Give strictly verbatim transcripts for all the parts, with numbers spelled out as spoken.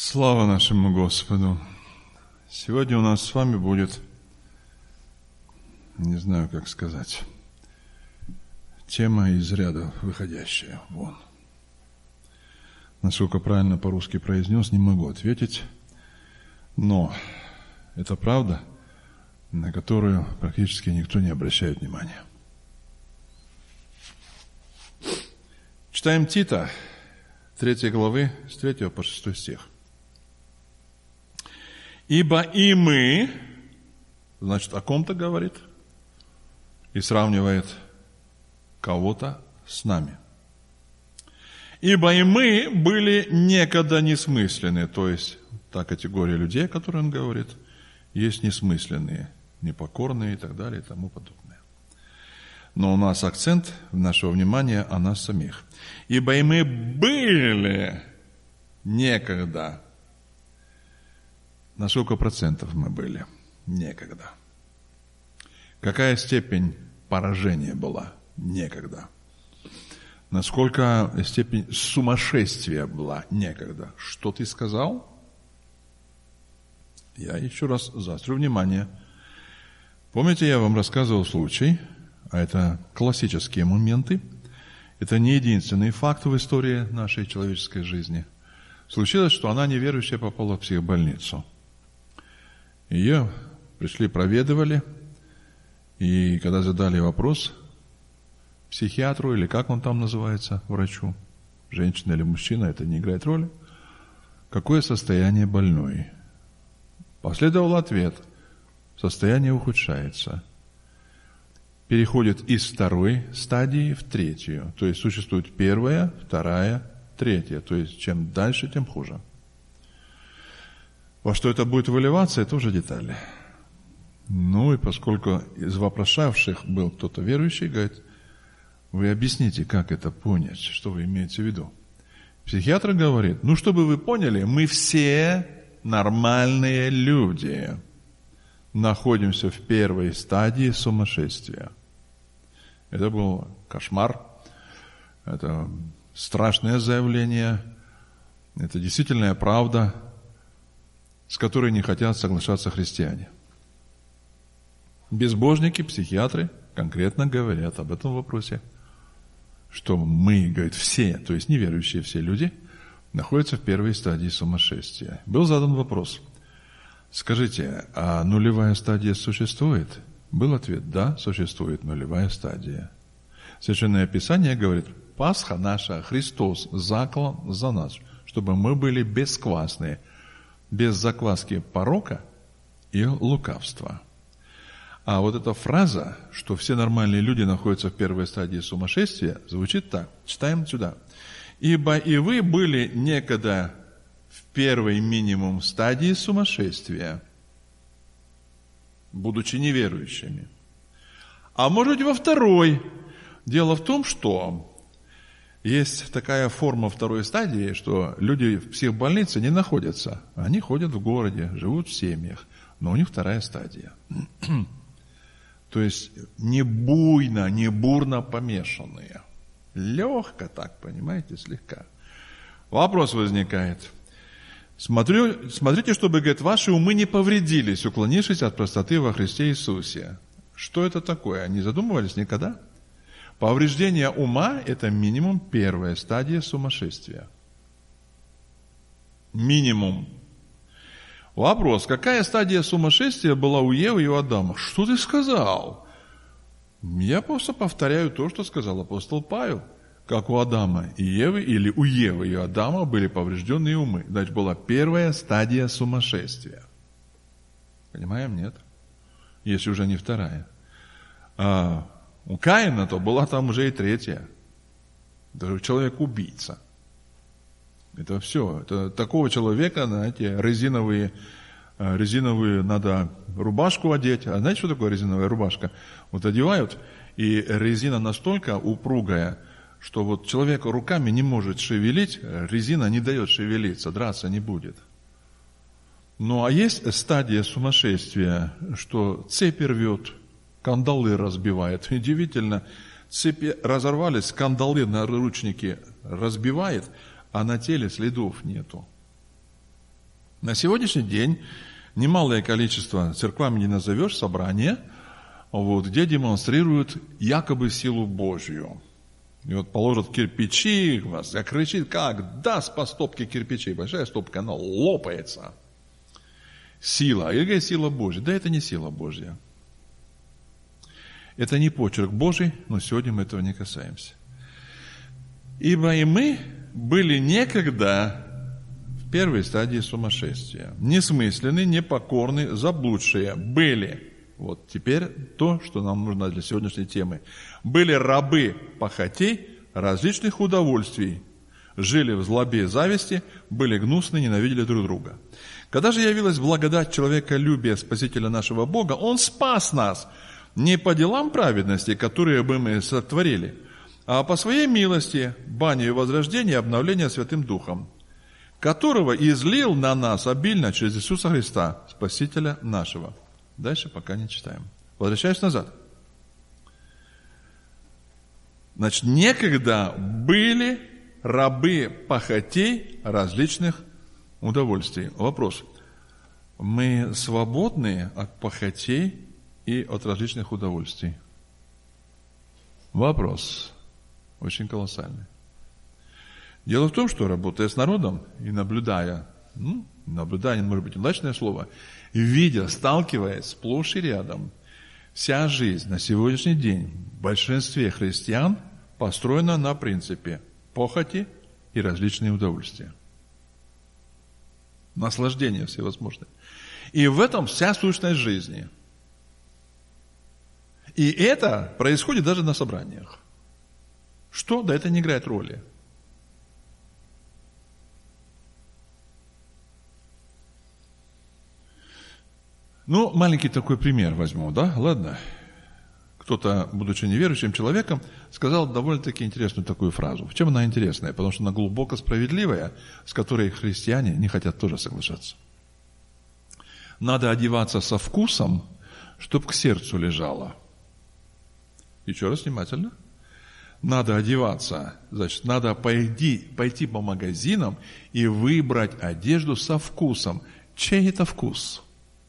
Слава нашему Господу! Сегодня у нас с вами будет, не знаю, как сказать, тема из ряда выходящая вон. Насколько правильно по-русски произнес, не могу ответить, но это правда, на которую практически никто не обращает внимания. Читаем Тита, третьей главы, с третьего по шестой стих. «Ибо и мы», значит, о ком-то говорит, и сравнивает кого-то с нами. «Ибо и мы были некогда несмысленны», то есть та категория людей, о которой он говорит, есть несмысленные, непокорные и так далее и тому подобное. Но у нас акцент нашего внимания о нас самих. «Ибо и мы были некогда». На сколько процентов мы были некогда? Какая степень поражения была некогда? Насколько степень сумасшествия была некогда? Что ты сказал? Я еще раз заострю внимание. Помните, я вам рассказывал случай, а это классические моменты, это не единственный факт в истории нашей человеческой жизни. Случилось, что она неверующая попала в психбольницу. Ее пришли, проведывали, и когда задали вопрос психиатру, или как он там называется, врачу, женщина или мужчина, это не играет роли, какое состояние больной. Последовал ответ: состояние ухудшается. Переходит из второй стадии в третью. То есть существует первая, вторая, третья. То есть чем дальше, тем хуже. Во что это будет выливаться, это уже детали. Ну и поскольку из вопрошавших был кто-то верующий, говорит: вы объясните, как это понять, что вы имеете в виду. Психиатр говорит: ну, чтобы вы поняли, мы все нормальные люди находимся в первой стадии сумасшествия. Это был кошмар, это страшное заявление, это действительная правда, с которой не хотят соглашаться христиане. Безбожники, психиатры конкретно говорят об этом вопросе, что мы, говорит, все, то есть неверующие все люди, находятся в первой стадии сумасшествия. Был задан вопрос: скажите, а нулевая стадия существует? Был ответ: да, существует нулевая стадия. Священное Писание говорит: Пасха наша, Христос заклан за нас, чтобы мы были бесквасные, без закваски порока и лукавства. А вот эта фраза, что все нормальные люди находятся в первой стадии сумасшествия, звучит так. Читаем сюда. «Ибо и вы были некогда в первой минимум стадии сумасшествия, будучи неверующими. А может быть, во второй. Дело в том, что есть такая форма второй стадии, что люди в психбольнице не находятся. Они ходят в городе, живут в семьях, но у них вторая стадия. То есть не буйно, не бурно помешанные. Легко так, понимаете, слегка. Вопрос возникает. Смотрю, смотрите, чтобы, говорит, ваши умы не повредились, уклонившись от простоты во Христе Иисусе. Что это такое? Не задумывались никогда? Повреждение ума – это минимум первая стадия сумасшествия. Минимум. Вопрос: какая стадия сумасшествия была у Евы и у Адама? Что ты сказал? Я просто повторяю то, что сказал апостол Павел. Как у Адама и Евы, или у Евы и Адама были поврежденные умы. Значит, была первая стадия сумасшествия. Понимаем, нет? Если уже не вторая. А у Каина то была там уже и третья. Даже человек-убийца. Это все. Это такого человека, знаете, резиновые, резиновые надо рубашку одеть. А знаете, что такое резиновая рубашка? Вот одевают, и резина настолько упругая, что вот человек руками не может шевелить, резина не дает шевелиться, драться не будет. Ну, а есть стадия сумасшествия, что цепи рвет, кандалы разбивает. Удивительно, цепи разорвались, кандалы на наручники разбивает, а на теле следов нету. На сегодняшний день немалое количество, церквами не назовешь, собрания, вот, где демонстрируют якобы силу Божью. И вот положат кирпичи, вас закричит, как даст по стопке кирпичей. Большая стопка, она лопается. Сила. И какая сила Божья? Да это не сила Божья. Это не почерк Божий, но сегодня мы этого не касаемся. Ибо и мы были некогда в первой стадии сумасшествия. Несмысленные, непокорные, заблудшие. Были. Вот теперь то, что нам нужно для сегодняшней темы. Были рабы похотей различных удовольствий. Жили в злобе и зависти, были гнусны, ненавидели друг друга. Когда же явилась благодать человеколюбия Спасителя нашего Бога, Он спас нас не по делам праведности, которые бы мы сотворили, а по своей милости, баню и возрождение и обновление Святым Духом, которого излил на нас обильно через Иисуса Христа, Спасителя нашего. Дальше пока не читаем. Возвращаюсь назад. Значит, некогда были рабы похотей различных удовольствий. Вопрос. Мы свободны от похотей и от различных удовольствий? Вопрос. Очень колоссальный. Дело в том, что, работая с народом и наблюдая, ну, наблюдание, может быть, удачное слово, видя, сталкиваясь сплошь и рядом, вся жизнь на сегодняшний день в большинстве христиан построена на принципе похоти и различные удовольствия. Наслаждения всевозможные. И в этом вся сущность жизни. И это происходит даже на собраниях. Что? Да это не играет роли. Ну, маленький такой пример возьму, да? Ладно. Кто-то, будучи неверующим человеком, сказал довольно-таки интересную такую фразу. В чем она интересная? Потому что она глубоко справедливая, с которой христиане не хотят тоже соглашаться. Надо одеваться со вкусом, чтоб к сердцу лежало. Еще раз внимательно. Надо одеваться, значит, надо пойти, пойти по магазинам и выбрать одежду со вкусом. Чей это вкус?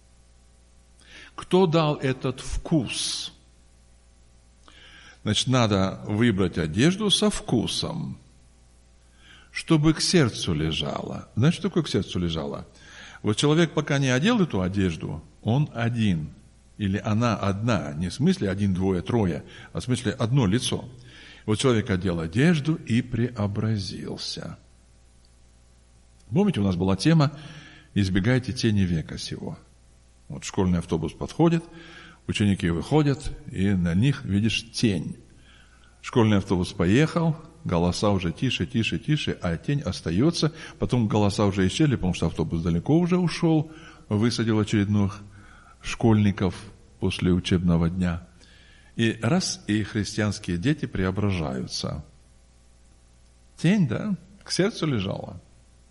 Кто дал этот вкус? Значит, надо выбрать одежду со вкусом, чтобы к сердцу лежало. Знаете, что такое к сердцу лежало? Вот человек пока не одел эту одежду, он один. Или она одна, не в смысле один, двое, трое, а в смысле одно лицо. Вот человек одел одежду и преобразился. Помните, у нас была тема «Избегайте тени века сего». Вот школьный автобус подходит, ученики выходят, и на них видишь тень. Школьный автобус поехал, голоса уже тише, тише, тише, а тень остается. Потом голоса уже исчезли, потому что автобус далеко уже ушел, высадил очередных школьников после учебного дня. И раз, и христианские дети преображаются. Тень, да, к сердцу лежала.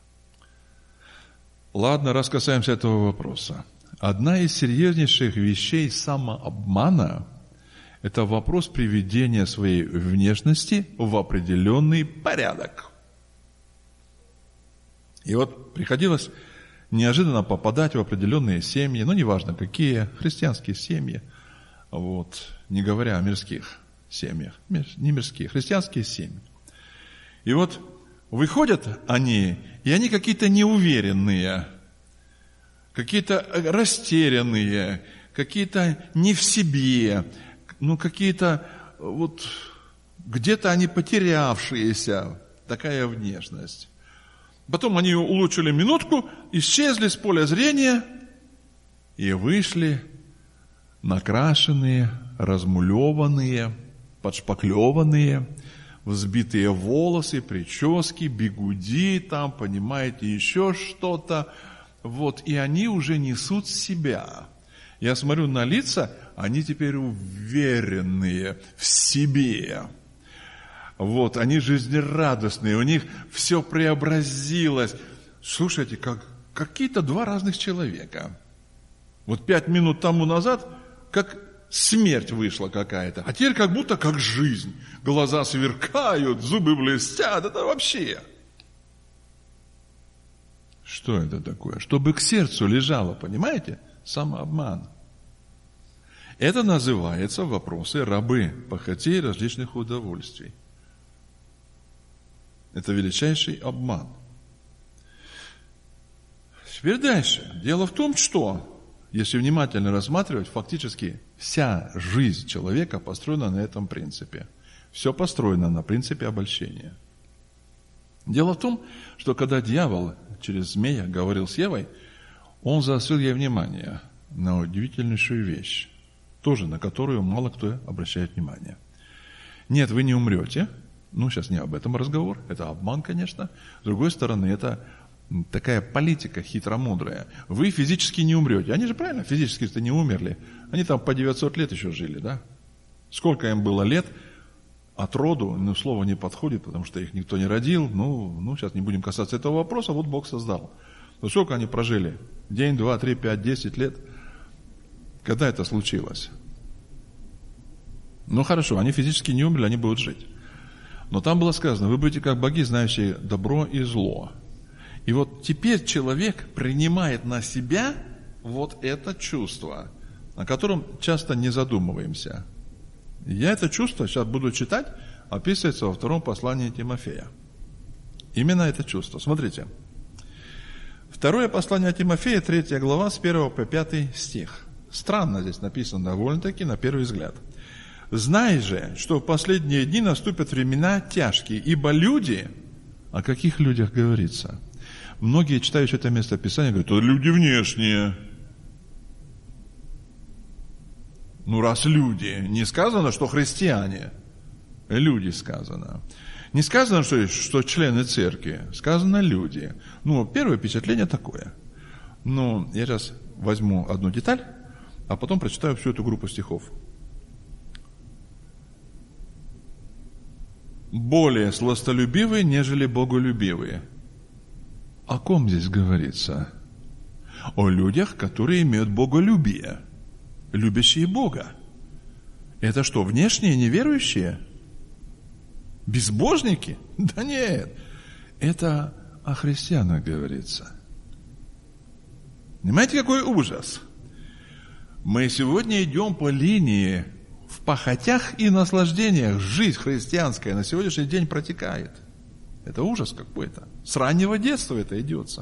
Ладно, раз касаемся этого вопроса. Одна из серьезнейших вещей самообмана – это вопрос приведения своей внешности в определенный порядок. И вот приходилось неожиданно попадать в определенные семьи, ну, неважно какие, христианские семьи, вот, не говоря о мирских семьях, не мирские, христианские семьи. И вот выходят они, и они какие-то неуверенные, какие-то растерянные, какие-то не в себе, ну, какие-то вот где-то они потерявшиеся, такая внешность. Потом они улучшили минутку, исчезли с поля зрения и вышли накрашенные, размулеванные, подшпаклеванные, взбитые волосы, прически, бигуди там, понимаете, еще что-то. Вот, и они уже несут себя. Я смотрю на лица, они теперь уверенные в себе. Вот, они жизнерадостные, у них все преобразилось. Слушайте, как какие-то два разных человека. Вот пять минут тому назад, как смерть вышла какая-то, а теперь как будто как жизнь. Глаза сверкают, зубы блестят, это вообще... Что это такое? Чтобы к сердцу лежало, понимаете? Самообман. Это называется вопросы рабы похотей различных удовольствий. Это величайший обман. Теперь дальше. Дело в том, что, если внимательно рассматривать, фактически вся жизнь человека построена на этом принципе. Все построено на принципе обольщения. Дело в том, что когда дьявол через змея говорил с Евой, он заострил ей внимание на удивительнейшую вещь, тоже на которую мало кто обращает внимание. Нет, вы не умрете. Ну, сейчас не об этом разговор. Это обман, конечно. С другой стороны, это такая политика хитромудрая. Вы физически не умрете. Они же правильно физически-то не умерли. Они там по девятьсот лет еще жили, да? Сколько им было лет от роду, ну, слово не подходит, потому что их никто не родил. Ну, ну, сейчас не будем касаться этого вопроса. Вот Бог создал. Ну, сколько они прожили? День, два, три, пять, десять лет. Когда это случилось? Ну, хорошо, они физически не умерли, они будут жить. Но там было сказано, вы будете как боги, знающие добро и зло. И вот теперь человек принимает на себя вот это чувство, о котором часто не задумываемся. Я это чувство сейчас буду читать, описывается во втором послании Тимофея. Именно это чувство. Смотрите. Второе послание Тимофея, третья глава, с первого по пятый стих. Странно здесь написано довольно-таки, на первый взгляд. «Знай же, что в последние дни наступят времена тяжкие, ибо люди...» О каких людях говорится? Многие, читающие это местописание, говорят, это люди внешние. Ну, раз люди, не сказано, что христиане. Люди сказано. Не сказано, что, что члены церкви. Сказано люди. Ну, первое впечатление такое. Ну, я сейчас возьму одну деталь, а потом прочитаю всю эту группу стихов. Более сластолюбивые, нежели боголюбивые. О ком здесь говорится? О людях, которые имеют боголюбие, любящие Бога. Это что, внешние неверующие? Безбожники? Да нет. Это о христианах говорится. Понимаете, какой ужас? Мы сегодня идем по линии в похотях и наслаждениях. Жизнь христианская на сегодняшний день протекает. Это ужас какой-то. С раннего детства это идется.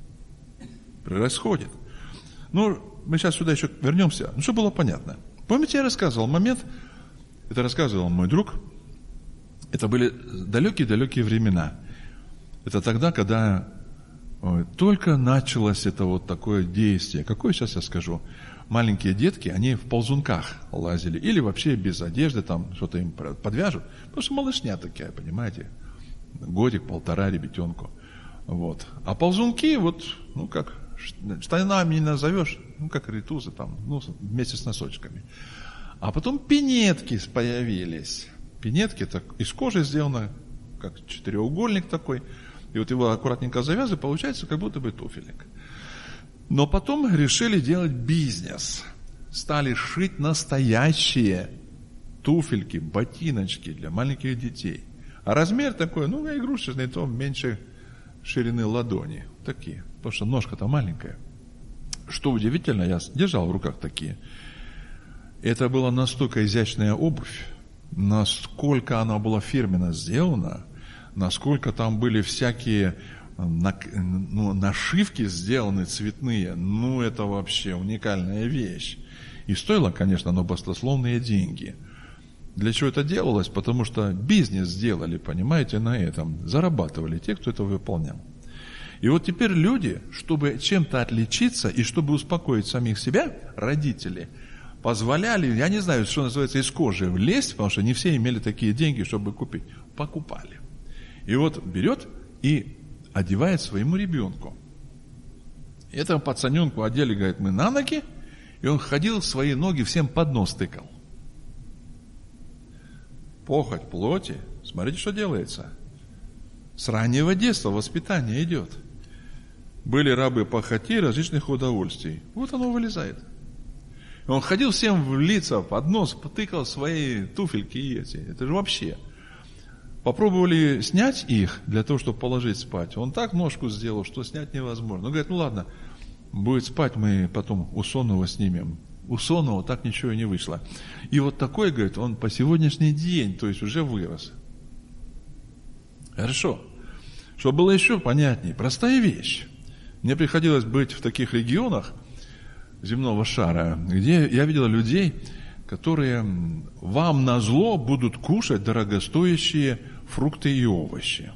Происходит. Ну, мы сейчас сюда еще вернемся. Ну, чтобы было понятно. Помните, я рассказывал момент, это рассказывал мой друг, это были далекие-далекие времена. Это тогда, когда ой, только началось это вот такое действие. Какое сейчас я скажу? Маленькие детки, они в ползунках лазили. Или вообще без одежды, там что-то им подвяжут. Потому что малышня такая, понимаете. Годик, полтора ребятенку. Вот. А ползунки, вот, ну как, штанами не назовешь, ну как ритузы там, ну вместе с носочками. А потом пинетки появились. Пинетки так из кожи сделаны, как четыреугольник такой. И вот его аккуратненько завязывают, получается как будто бы туфелек. Но потом решили делать бизнес. Стали шить настоящие туфельки, ботиночки для маленьких детей. А размер такой, ну, игрушечный, то меньше ширины ладони. Такие, потому что ножка-то маленькая. Что удивительно, я держал в руках такие. Это была настолько изящная обувь, насколько она была фирменно сделана, насколько там были всякие ну, нашивки сделаны цветные. Ну, это вообще уникальная вещь. И стоило, конечно, но баснословные деньги. Для чего это делалось? Потому что бизнес сделали, понимаете, на этом. Зарабатывали те, кто это выполнял. И вот теперь люди, чтобы чем-то отличиться и чтобы успокоить самих себя, родители, позволяли, я не знаю, что называется, из кожи влезть, потому что не все имели такие деньги, чтобы купить. Покупали. И вот берет и одевает своему ребенку. Этому пацаненку одели, говорит, мы на ноги, и он ходил, свои ноги всем под нос тыкал. Похоть плоти. Смотрите, что делается. С раннего детства воспитание идет. Были рабы похотей различных удовольствий. Вот оно вылезает. И он ходил всем в лица, под нос, потыкал свои туфельки и эти. Это же вообще. попробовали снять их для того, чтобы положить спать. Он так ножку сделал, что снять невозможно. Он говорит, ну ладно, будет спать, мы потом у сонного снимем. У сонного так ничего и не вышло. И вот такой, говорит, он по сегодняшний день, то есть уже вырос. Хорошо. Чтобы было еще понятнее, простая вещь. Мне приходилось быть в таких регионах земного шара, где я видел людей, которые вам назло будут кушать дорогостоящие фрукты и овощи.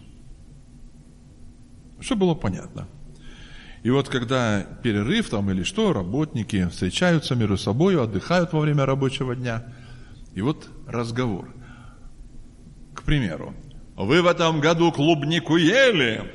Чтобы было понятно. И вот когда перерыв там или что, работники встречаются между собой, отдыхают во время рабочего дня, и вот разговор. К примеру, вы в этом году клубнику ели?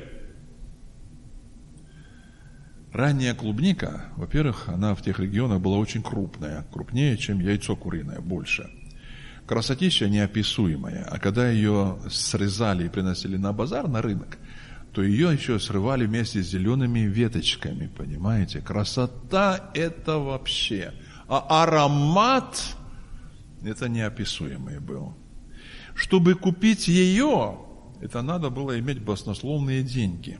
Ранняя клубника, во-первых, она в тех регионах была очень крупная, крупнее, чем яйцо куриное, больше. Красотища неописуемая, а когда ее срезали и приносили на базар, на рынок, то ее еще срывали вместе с зелеными веточками, понимаете? Красота это вообще, а аромат это неописуемый был. Чтобы купить ее, это надо было иметь баснословные деньги.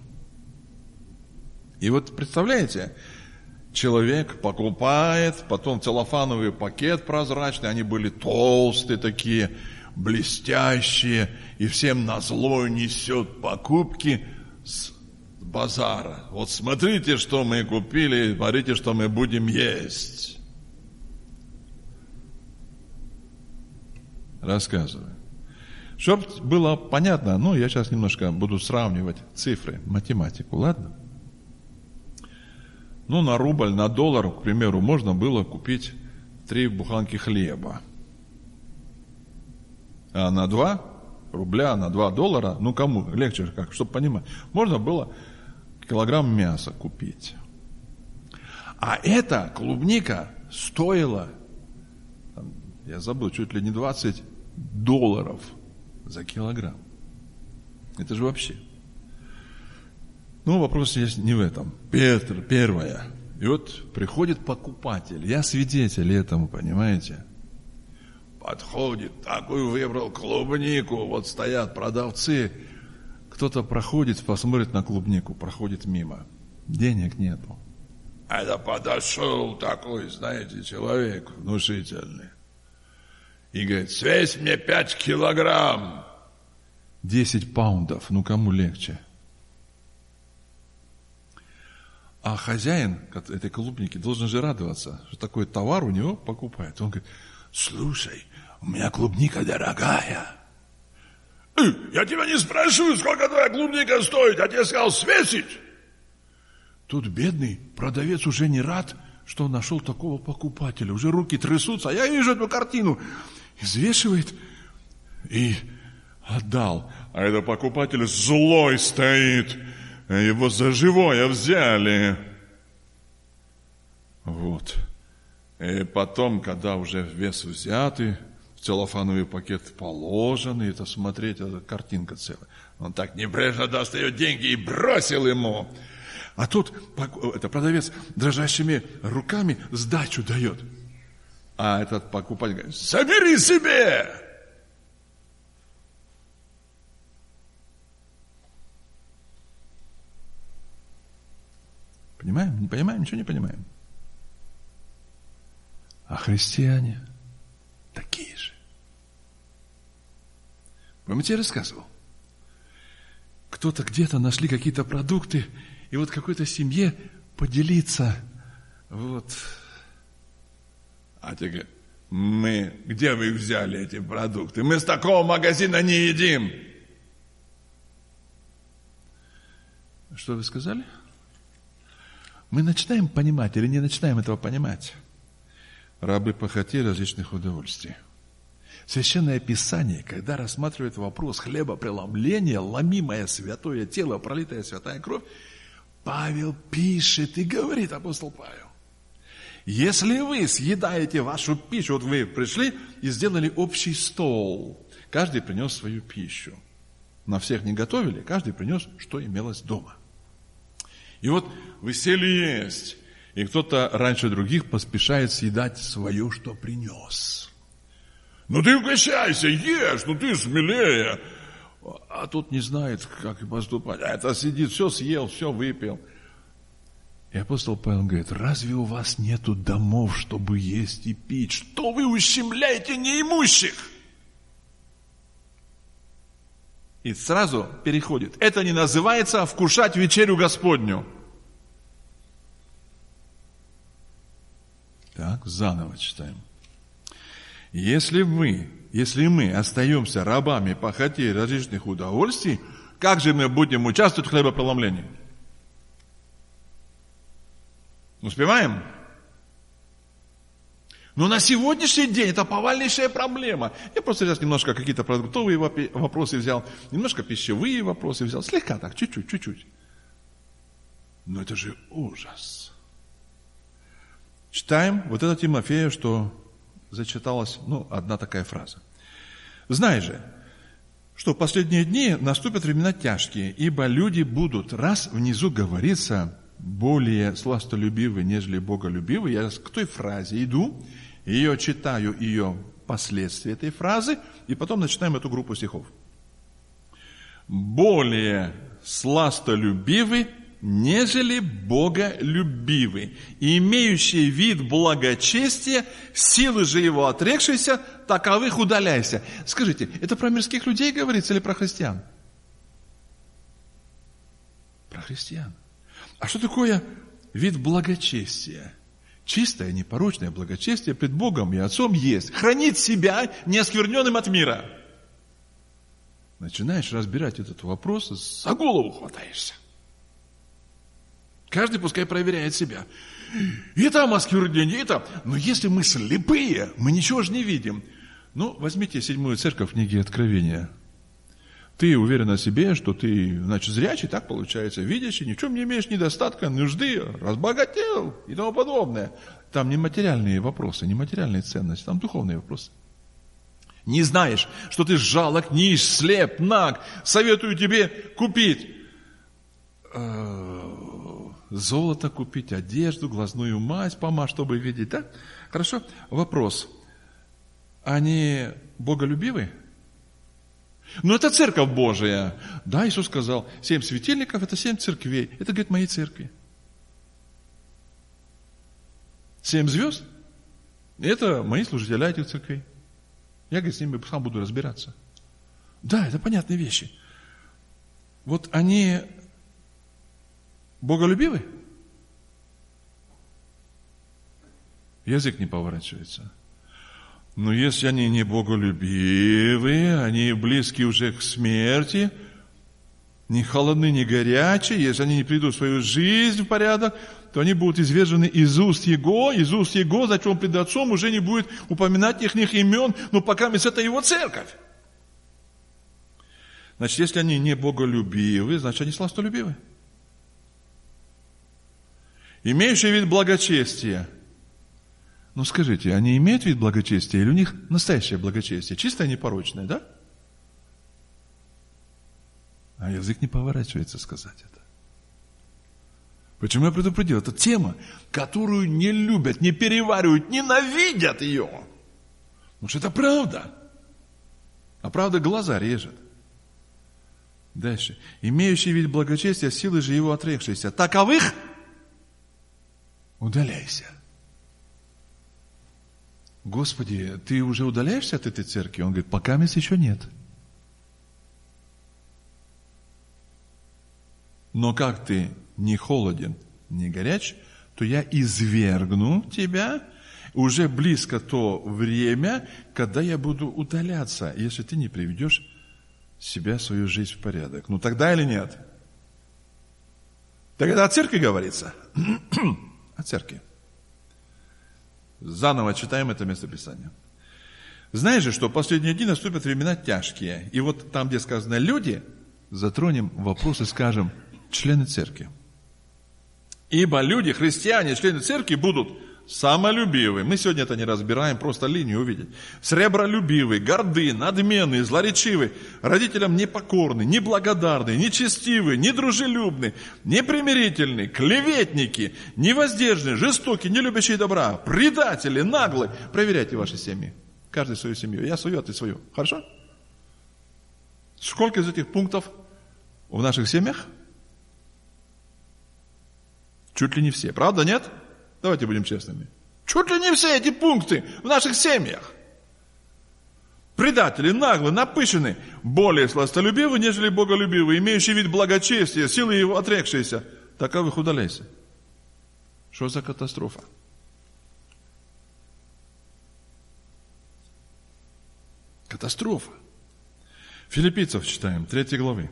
И вот представляете, человек покупает, потом целлофановый пакет прозрачный, они были толстые такие, блестящие, и всем назло несет покупки с базара. Вот смотрите, что мы купили, смотрите, что мы будем есть. Рассказываю. Чтобы было понятно, ну, я сейчас немножко буду сравнивать цифры, математику, ладно? Ну, на рубль, на доллар, к примеру, можно было купить три буханки хлеба. А на два рубля, на два доллара, ну, кому легче, как, чтобы понимать, можно было килограмм мяса купить. А эта клубника стоила, я забыл, чуть ли не двадцать долларов за килограмм. Это же вообще... Ну, вопрос есть не в этом. Петр, первое. И вот приходит покупатель. Я свидетель этому, понимаете? Подходит, такую выбрал клубнику. Вот стоят продавцы. Кто-то проходит, посмотрит на клубнику, проходит мимо. Денег нету. А это подошел такой, знаете, человек внушительный. И говорит, свесь мне пять килограмм. Десять паундов. Ну, кому легче? А хозяин этой клубники должен же радоваться, что такой товар у него покупает. Он говорит, слушай, у меня клубника дорогая. Я тебя не спрашиваю, сколько твоя клубника стоит, я тебе сказал свесить. Тут бедный продавец уже не рад, что он нашел такого покупателя. Уже руки трясутся, а я вижу эту картину. Взвешивает и отдал. А этот покупатель злой стоит. Его за живое взяли. Вот. И потом, когда уже вес взятый, в целлофановый пакет положенный, это смотреть, это картинка целая. Он так небрежно достает деньги и бросил ему. А тут это продавец дрожащими руками сдачу дает. А этот покупатель говорит, собери себе! Понимаем? Не понимаем? Ничего не понимаем. А христиане такие же. Помните, я рассказывал? Кто-то где-то нашли какие-то продукты, и вот какой-то семье поделиться. Вот. А те говорят, мы, где вы взяли эти продукты? Мы с такого магазина не едим. Что вы сказали? Мы начинаем понимать или не начинаем этого понимать? Рабы похоти различных удовольствий. Священное Писание, когда рассматривает вопрос хлебопреломления, ломимое святое тело, пролитая святая кровь, Павел пишет и говорит, апостол Павел, если вы съедаете вашу пищу, вот вы пришли и сделали общий стол, каждый принес свою пищу. На всех не готовили, каждый принес, что имелось дома. И вот вы сели есть, и кто-то раньше других поспешает съедать свое, что принес. Ну ты угощайся, ешь, ну ты смелее. а тут не знает, как поступать. А это сидит, все съел, все выпил. И апостол Павел говорит: разве у вас нету домов, чтобы есть и пить? Что вы ущемляете неимущих? И сразу переходит. Это не называется вкушать вечерю Господню. Так, заново читаем. Если вы, если мы остаемся рабами похотей различных удовольствий, как же мы будем участвовать в хлебопреломлении? Успеваем? Но на сегодняшний день это повальнейшая проблема. Я просто сейчас немножко какие-то продуктовые вопросы взял, немножко пищевые вопросы взял, слегка так, чуть-чуть, чуть-чуть. Но это же ужас. Читаем вот это Тимофея, что зачиталась, ну, одна такая фраза. «Знай же, что в последние дни наступят времена тяжкие, ибо люди будут, раз внизу говорится, более сластолюбивы, нежели боголюбивы». Я к той фразе иду, ее читаю, ее последствия этой фразы, и потом начинаем эту группу стихов. «Более сластолюбивы, нежели боголюбивы, имеющие вид благочестия, силы же его отрекшиеся, таковых удаляйся». Скажите, это про мирских людей говорится или про христиан? Про христиан. А что такое вид благочестия? Чистое, непорочное благочестие пред Богом и Отцом есть. Хранить себя неоскверненным от мира. Начинаешь разбирать этот вопрос, за голову хватаешься. Каждый пускай проверяет себя. И там осквернение, и там. Но если мы слепые, мы ничего же не видим. Ну, возьмите седьмую церковь книги Откровения. Ты уверен о себе, что ты, значит, зрячий, так получается, видящий, ни в чем не имеешь недостатка, нужды, разбогател и тому подобное. Там не материальные вопросы, не материальные ценности, там духовные вопросы. Не знаешь, что ты жалок, нищ, слеп, наг, советую тебе купить золото, купить одежду, глазную мазь помажь, чтобы видеть, да? Хорошо? Вопрос. Они боголюбивы? Ну, это церковь Божия. Да, Иисус сказал, семь светильников – это семь церквей. Это, говорит, мои церкви. Семь звезд – это мои служители этих церквей. Я, говорит, с ними сам буду разбираться. Да, это понятные вещи. Вот они боголюбивы? Язык не поворачивается. Но если они не боголюбивые, они близки уже к смерти, не холодны, не горячие, если они не придут в свою жизнь в порядок, то они будут извержены из уст Его, из уст Его, за чем пред Отцом уже не будет упоминать их имен, но пока это Его церковь. Значит, если они не боголюбивы, значит, они сластолюбивы. Имеющие вид благочестия. Ну, скажите, они имеют вид благочестия или у них настоящее благочестие? Чистое, непорочное, да? А язык не поворачивается сказать это. Почему я предупредил? Это тема, которую не любят, не переваривают, ненавидят ее. Потому что это правда. А правда глаза режет. Дальше. Имеющий вид благочестия, силы же его отрекшиеся. Таковых удаляйся. Господи, ты уже удаляешься от этой церкви? Он говорит, пока мест еще нет. Но как ты не холоден, не горяч, то я извергну тебя. Уже близко то время, когда я буду удаляться, если ты не приведешь себя, свою жизнь в порядок. Ну тогда или нет? Тогда о церкви говорится. О церкви. Заново читаем это местописание. Знаешь же, что в последние дни наступят времена тяжкие. И вот там, где сказано «люди», затронем вопрос и скажем «члены церкви». Ибо люди, христиане, члены церкви будут самолюбивы. Мы сегодня это не разбираем, просто линию увидеть. Сребролюбивы, горды, надменны, злоречивы, родителям непокорны, неблагодарны, нечестивы, недружелюбны, непримирительны, клеветники, невоздержаны, жестоки, не любящие добра, предатели, наглые. Проверяйте ваши семьи. Каждый свою семью. Я свою, а ты свою. Хорошо? Сколько из этих пунктов в наших семьях? Чуть ли не все. Правда, нет? Давайте будем честными. Чуть ли не все эти пункты в наших семьях. Предатели, наглые, напыщенные, более сластолюбивы, нежели боголюбивы, имеющие вид благочестия, силы его отрекшиеся. Таковых удаляйся. Что за катастрофа? Катастрофа. Филиппийцев читаем, третьей главы,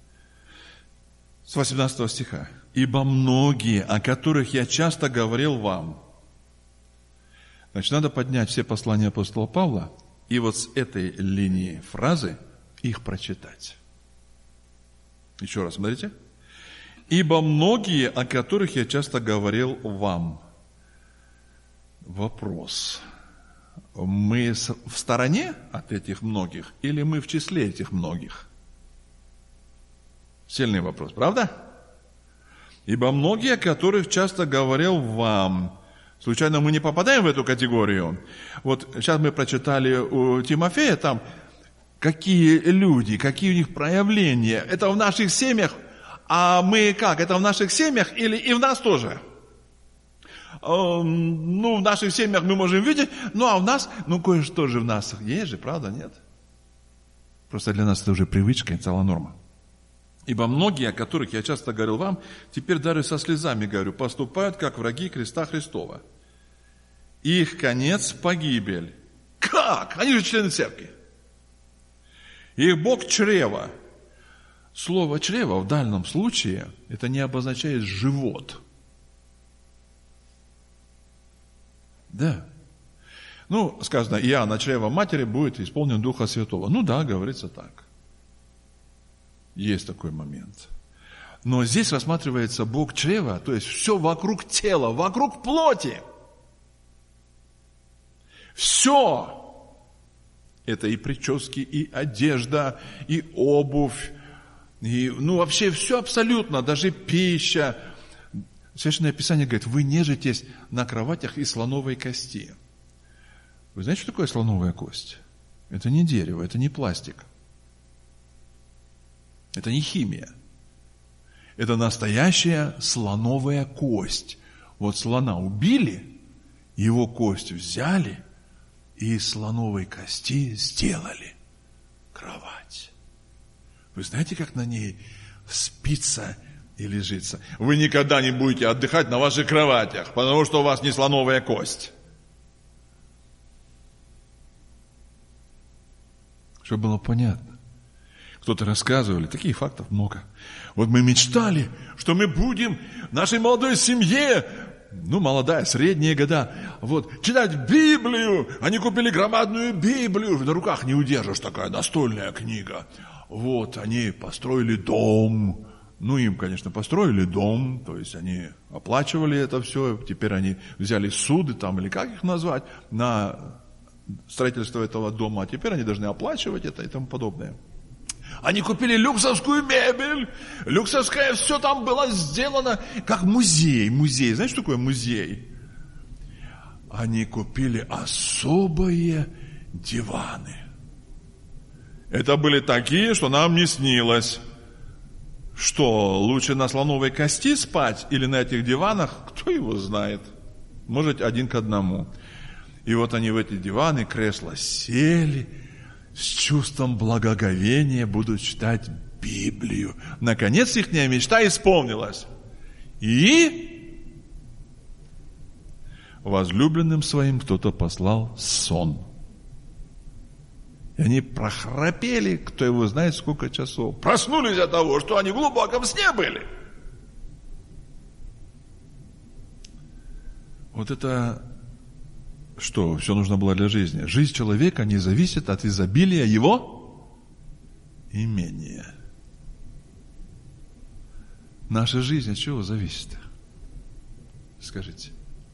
с восемнадцатого стиха. «Ибо многие, о которых я часто говорил вам». Значит, надо поднять все послания апостола Павла, и вот с этой линии фразы их прочитать. Еще раз, смотрите. «Ибо многие, о которых я часто говорил вам». Вопрос. Мы в стороне от этих многих или мы в числе этих многих? Сильный вопрос, правда? «Ибо многие, о которых часто говорил вам». Случайно мы не попадаем в эту категорию? Вот сейчас мы прочитали у Тимофея там, какие люди, какие у них проявления. Это в наших семьях, а мы как? Это в наших семьях или и в нас тоже? Ну, в наших семьях мы можем видеть, ну, а в нас, ну, кое-что же в нас есть же, правда, нет? Просто для нас это уже привычка и целая норма. «Ибо многие, о которых я часто говорил вам, теперь даже со слезами говорю, поступают, как враги креста Христова. Их конец – погибель». Как? Они же члены церкви. «Их Бог – чрево». Слово «чрево» в данном случае это не обозначает живот. Да. Ну, сказано, Иоанна, чрево матери, будет исполнен Духа Святого. Ну да, говорится так. Есть такой момент. Но здесь рассматривается Бог чрева, то есть все вокруг тела, вокруг плоти. Все. Это и прически, и одежда, и обувь, и, ну, вообще все абсолютно, даже пища. Священное Писание говорит, вы нежитесь на кроватях из слоновой кости. Вы знаете, что такое слоновая кость? Это не дерево, это не пластик. Это не химия. Это настоящая слоновая кость. Вот слона убили, его кость взяли и из слоновой кости сделали кровать. Вы знаете, как на ней спится и лежится? Вы никогда не будете отдыхать на ваших кроватях, потому что у вас не слоновая кость. Чтобы было понятно. Кто-то рассказывали, таких фактов много. Вот мы мечтали, что мы будем в нашей молодой семье, ну, молодая, средние года, вот, читать Библию. Они купили громадную Библию, на руках не удержишь, такая настольная книга. Вот, они построили дом. Ну, им, конечно, построили дом, то есть они оплачивали это все. Теперь они взяли суды там, или как их назвать, на строительство этого дома. А теперь они должны оплачивать это и тому подобное. Они купили люксовскую мебель, люксовское все там было сделано, как музей. Музей, знаете, что такое музей? Они купили особые диваны. Это были такие, что нам не снилось. Что, лучше на слоновой кости спать или на этих диванах? Кто его знает? Может, один к одному. И вот они в эти диваны, кресла сели, с чувством благоговения будут читать Библию. Наконец их мечта исполнилась. И возлюбленным своим кто-то послал сон. И они прохрапели, кто его знает, сколько часов. Проснулись от того, что они в глубоком сне были. Вот это что все нужно было для жизни? Жизнь человека не зависит от изобилия его имения. Наша жизнь от чего зависит? Скажите.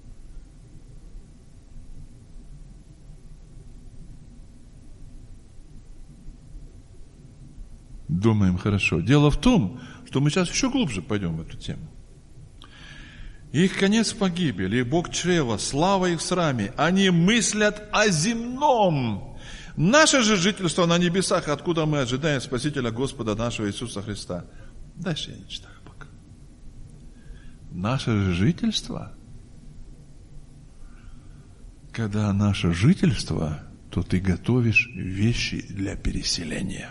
Думаем хорошо. Дело в том, что мы сейчас еще глубже пойдем в эту тему. Их конец погибель, их Бог чрева, слава их в сраме. Они мыслят о земном. Наше же жительство на небесах, откуда мы ожидаем Спасителя Господа нашего Иисуса Христа. Дальше я не читаю пока. Наше же жительство, когда наше жительство, то ты готовишь вещи для переселения.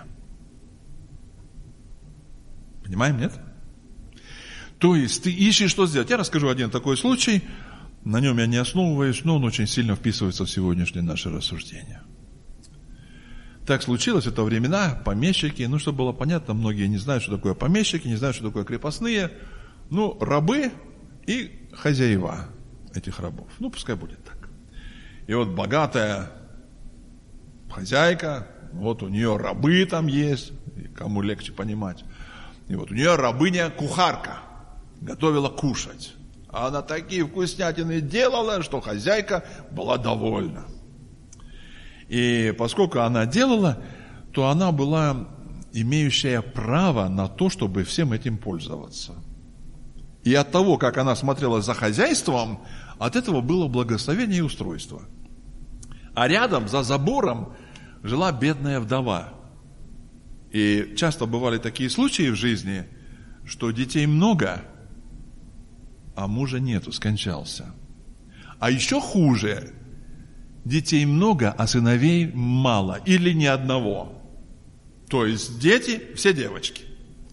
Понимаем, нет? То есть ты ищешь, что сделать. Я расскажу один такой случай, на нем я не основываюсь, но он очень сильно вписывается в сегодняшнее наше рассуждение. Так случилось, это времена, помещики, ну, чтобы было понятно, многие не знают, что такое помещики, не знают, что такое крепостные, ну, рабы и хозяева этих рабов. Ну, пускай будет так. И вот богатая хозяйка, вот у нее рабы там есть, кому легче понимать, и вот у нее рабыня-кухарка готовила кушать. А она такие вкуснятины делала, что хозяйка была довольна. И поскольку она делала, то она была имеющая право на то, чтобы всем этим пользоваться. И от того, как она смотрела за хозяйством, от этого было благословение и устройство. А рядом, за забором, жила бедная вдова. И часто бывали такие случаи в жизни, что детей много, а мужа нету, скончался. А еще хуже, детей много, а сыновей мало, или ни одного. То есть дети, все девочки.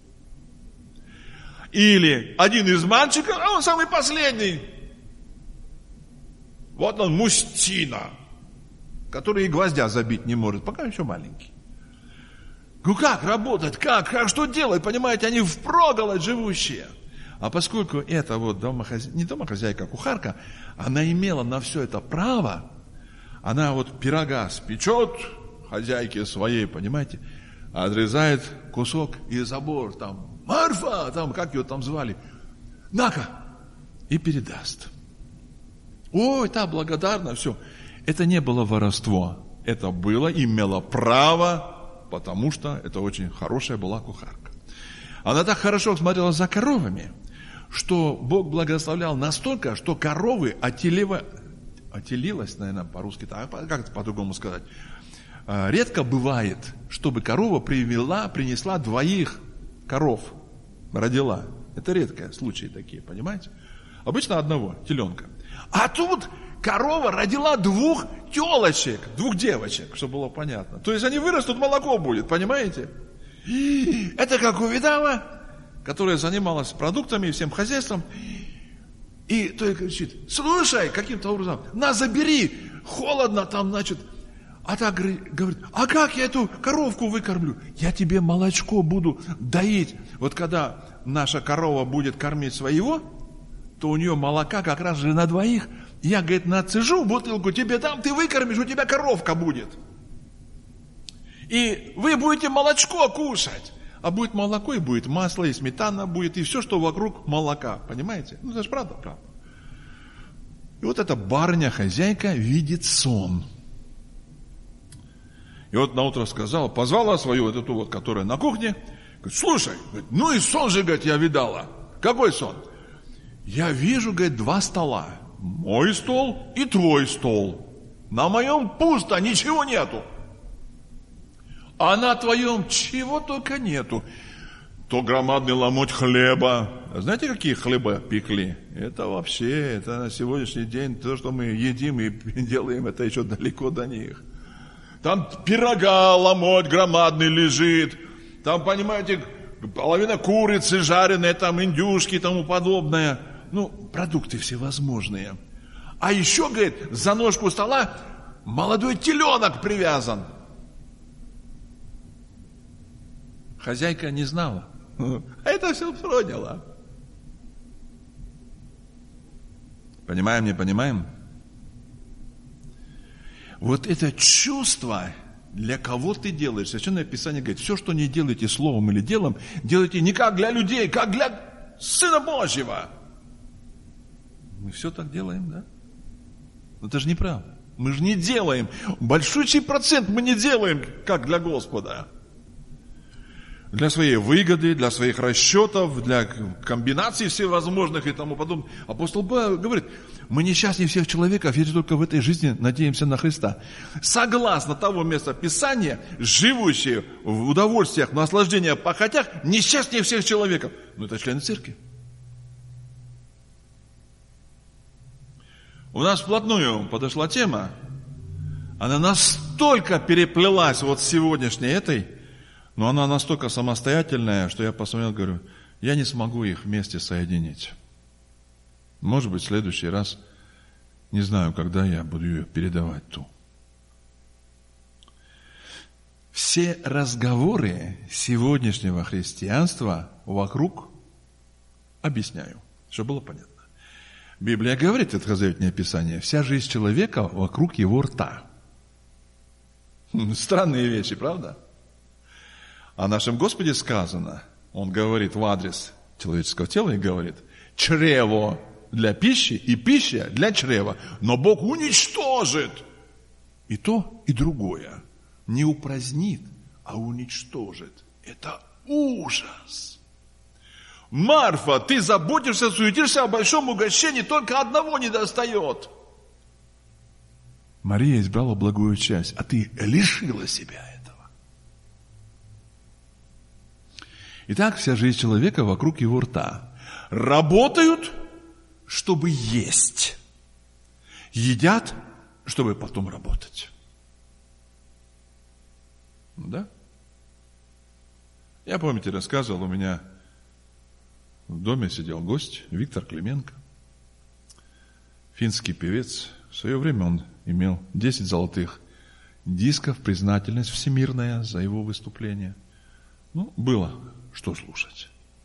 Или один из мальчиков, а он самый последний. Вот он мужчина, который и гвоздя забить не может, пока еще маленький. Ну как работать, как, как, что делать, понимаете, они впроголодь живущие. А поскольку это вот домохозяйка, не домохозяйка, а кухарка, она имела на все это право, она вот пирога спечет хозяйке своей, понимаете, отрезает кусок и забор, там, Марфа, там, как ее там звали, на-ка, и передаст. Ой, та благодарна, все. Это не было воровство, это было, имело право, потому что это очень хорошая была кухарка. Она так хорошо смотрела за коровами, что Бог благословлял настолько, что коровы отелева, отелилась, наверное, по-русски, так, как это по-другому сказать, редко бывает, чтобы корова привела, принесла двоих коров, родила. Это редкие случаи такие, понимаете? Обычно одного, теленка. А тут корова родила двух телочек, двух девочек, чтобы было понятно. То есть они вырастут, молоко будет, понимаете? И это как увидала, которая занималась продуктами и всем хозяйством. И то и кричит: слушай, каким-то образом, на, забери, холодно там, значит. А так говорит: а как я эту коровку выкормлю? Я тебе молочко буду доить. Вот когда наша корова будет кормить своего, то у нее молока как раз же на двоих. Я, говорит, нацежу бутылку, тебе дам, ты выкормишь, у тебя коровка будет. И вы будете молочко кушать. А будет молоко, и будет масло, и сметана будет, и все, что вокруг молока. Понимаете? Ну, это же правда, правда. И вот эта барыня, хозяйка, видит сон. И вот наутро сказала, позвала свою вот эту вот, которая на кухне, говорит: слушай, говорит, ну и сон же, говорит, я видала. Какой сон? Я вижу, говорит, два стола. Мой стол и твой стол. На моем пусто, ничего нету. А на твоем чего только нету. То громадный ломоть хлеба. Знаете, какие хлеба пекли? Это вообще, это на сегодняшний день, то, что мы едим и делаем, это еще далеко до них. Там пирога ломоть громадный лежит. Там, понимаете, половина курицы жареная, там индюшки и тому подобное. Ну, продукты всевозможные. А еще, говорит, за ножку стола молодой теленок привязан. Хозяйка не знала. А это все поняла. Понимаем, не понимаем? Вот это чувство, для кого ты делаешь. Священное Писание говорит, все, что не делаете словом или делом, делайте не как для людей, как для Сына Божьего. Мы все так делаем, да? Но это же неправда. Мы же не делаем. Большущий процент мы не делаем, как для Господа. для своей выгоды, для своих расчетов, для комбинаций всевозможных и тому подобное. Апостол Павел говорит, мы несчастнее всех человеков, если только в этой жизни надеемся на Христа. Согласно того места Писания, живущие в удовольствиях, в наслаждениях, похотях, несчастнее всех человеков. Но это члены церкви. У нас вплотную подошла тема, она настолько переплелась вот с сегодняшней этой, но она настолько самостоятельная, что я посмотрел, говорю, я не смогу их вместе соединить. Может быть, в следующий раз, не знаю, когда я буду ее передавать ту. Все разговоры сегодняшнего христианства вокруг, объясняю, чтобы было понятно. Библия говорит, это Ветхозаветное Писание, вся жизнь человека вокруг его рта. Странные вещи, правда? О нашем Господе сказано, Он говорит в адрес человеческого тела и говорит, чрево для пищи и пища для чрева, но Бог уничтожит и то, и другое. Не упразднит, а уничтожит. Это ужас. Марфа, ты заботишься, суетишься о большом угощении, только одного не достает. Мария избрала благую часть, а ты лишила себя этого. Итак, вся жизнь человека вокруг его рта. Работают, чтобы есть. Едят, чтобы потом работать. Да? Я, помните, рассказывал, у меня в доме сидел гость Виктор Клименко, финский певец. В свое время он имел десять золотых дисков, признательность всемирная за его выступление. Ну, было что слушать.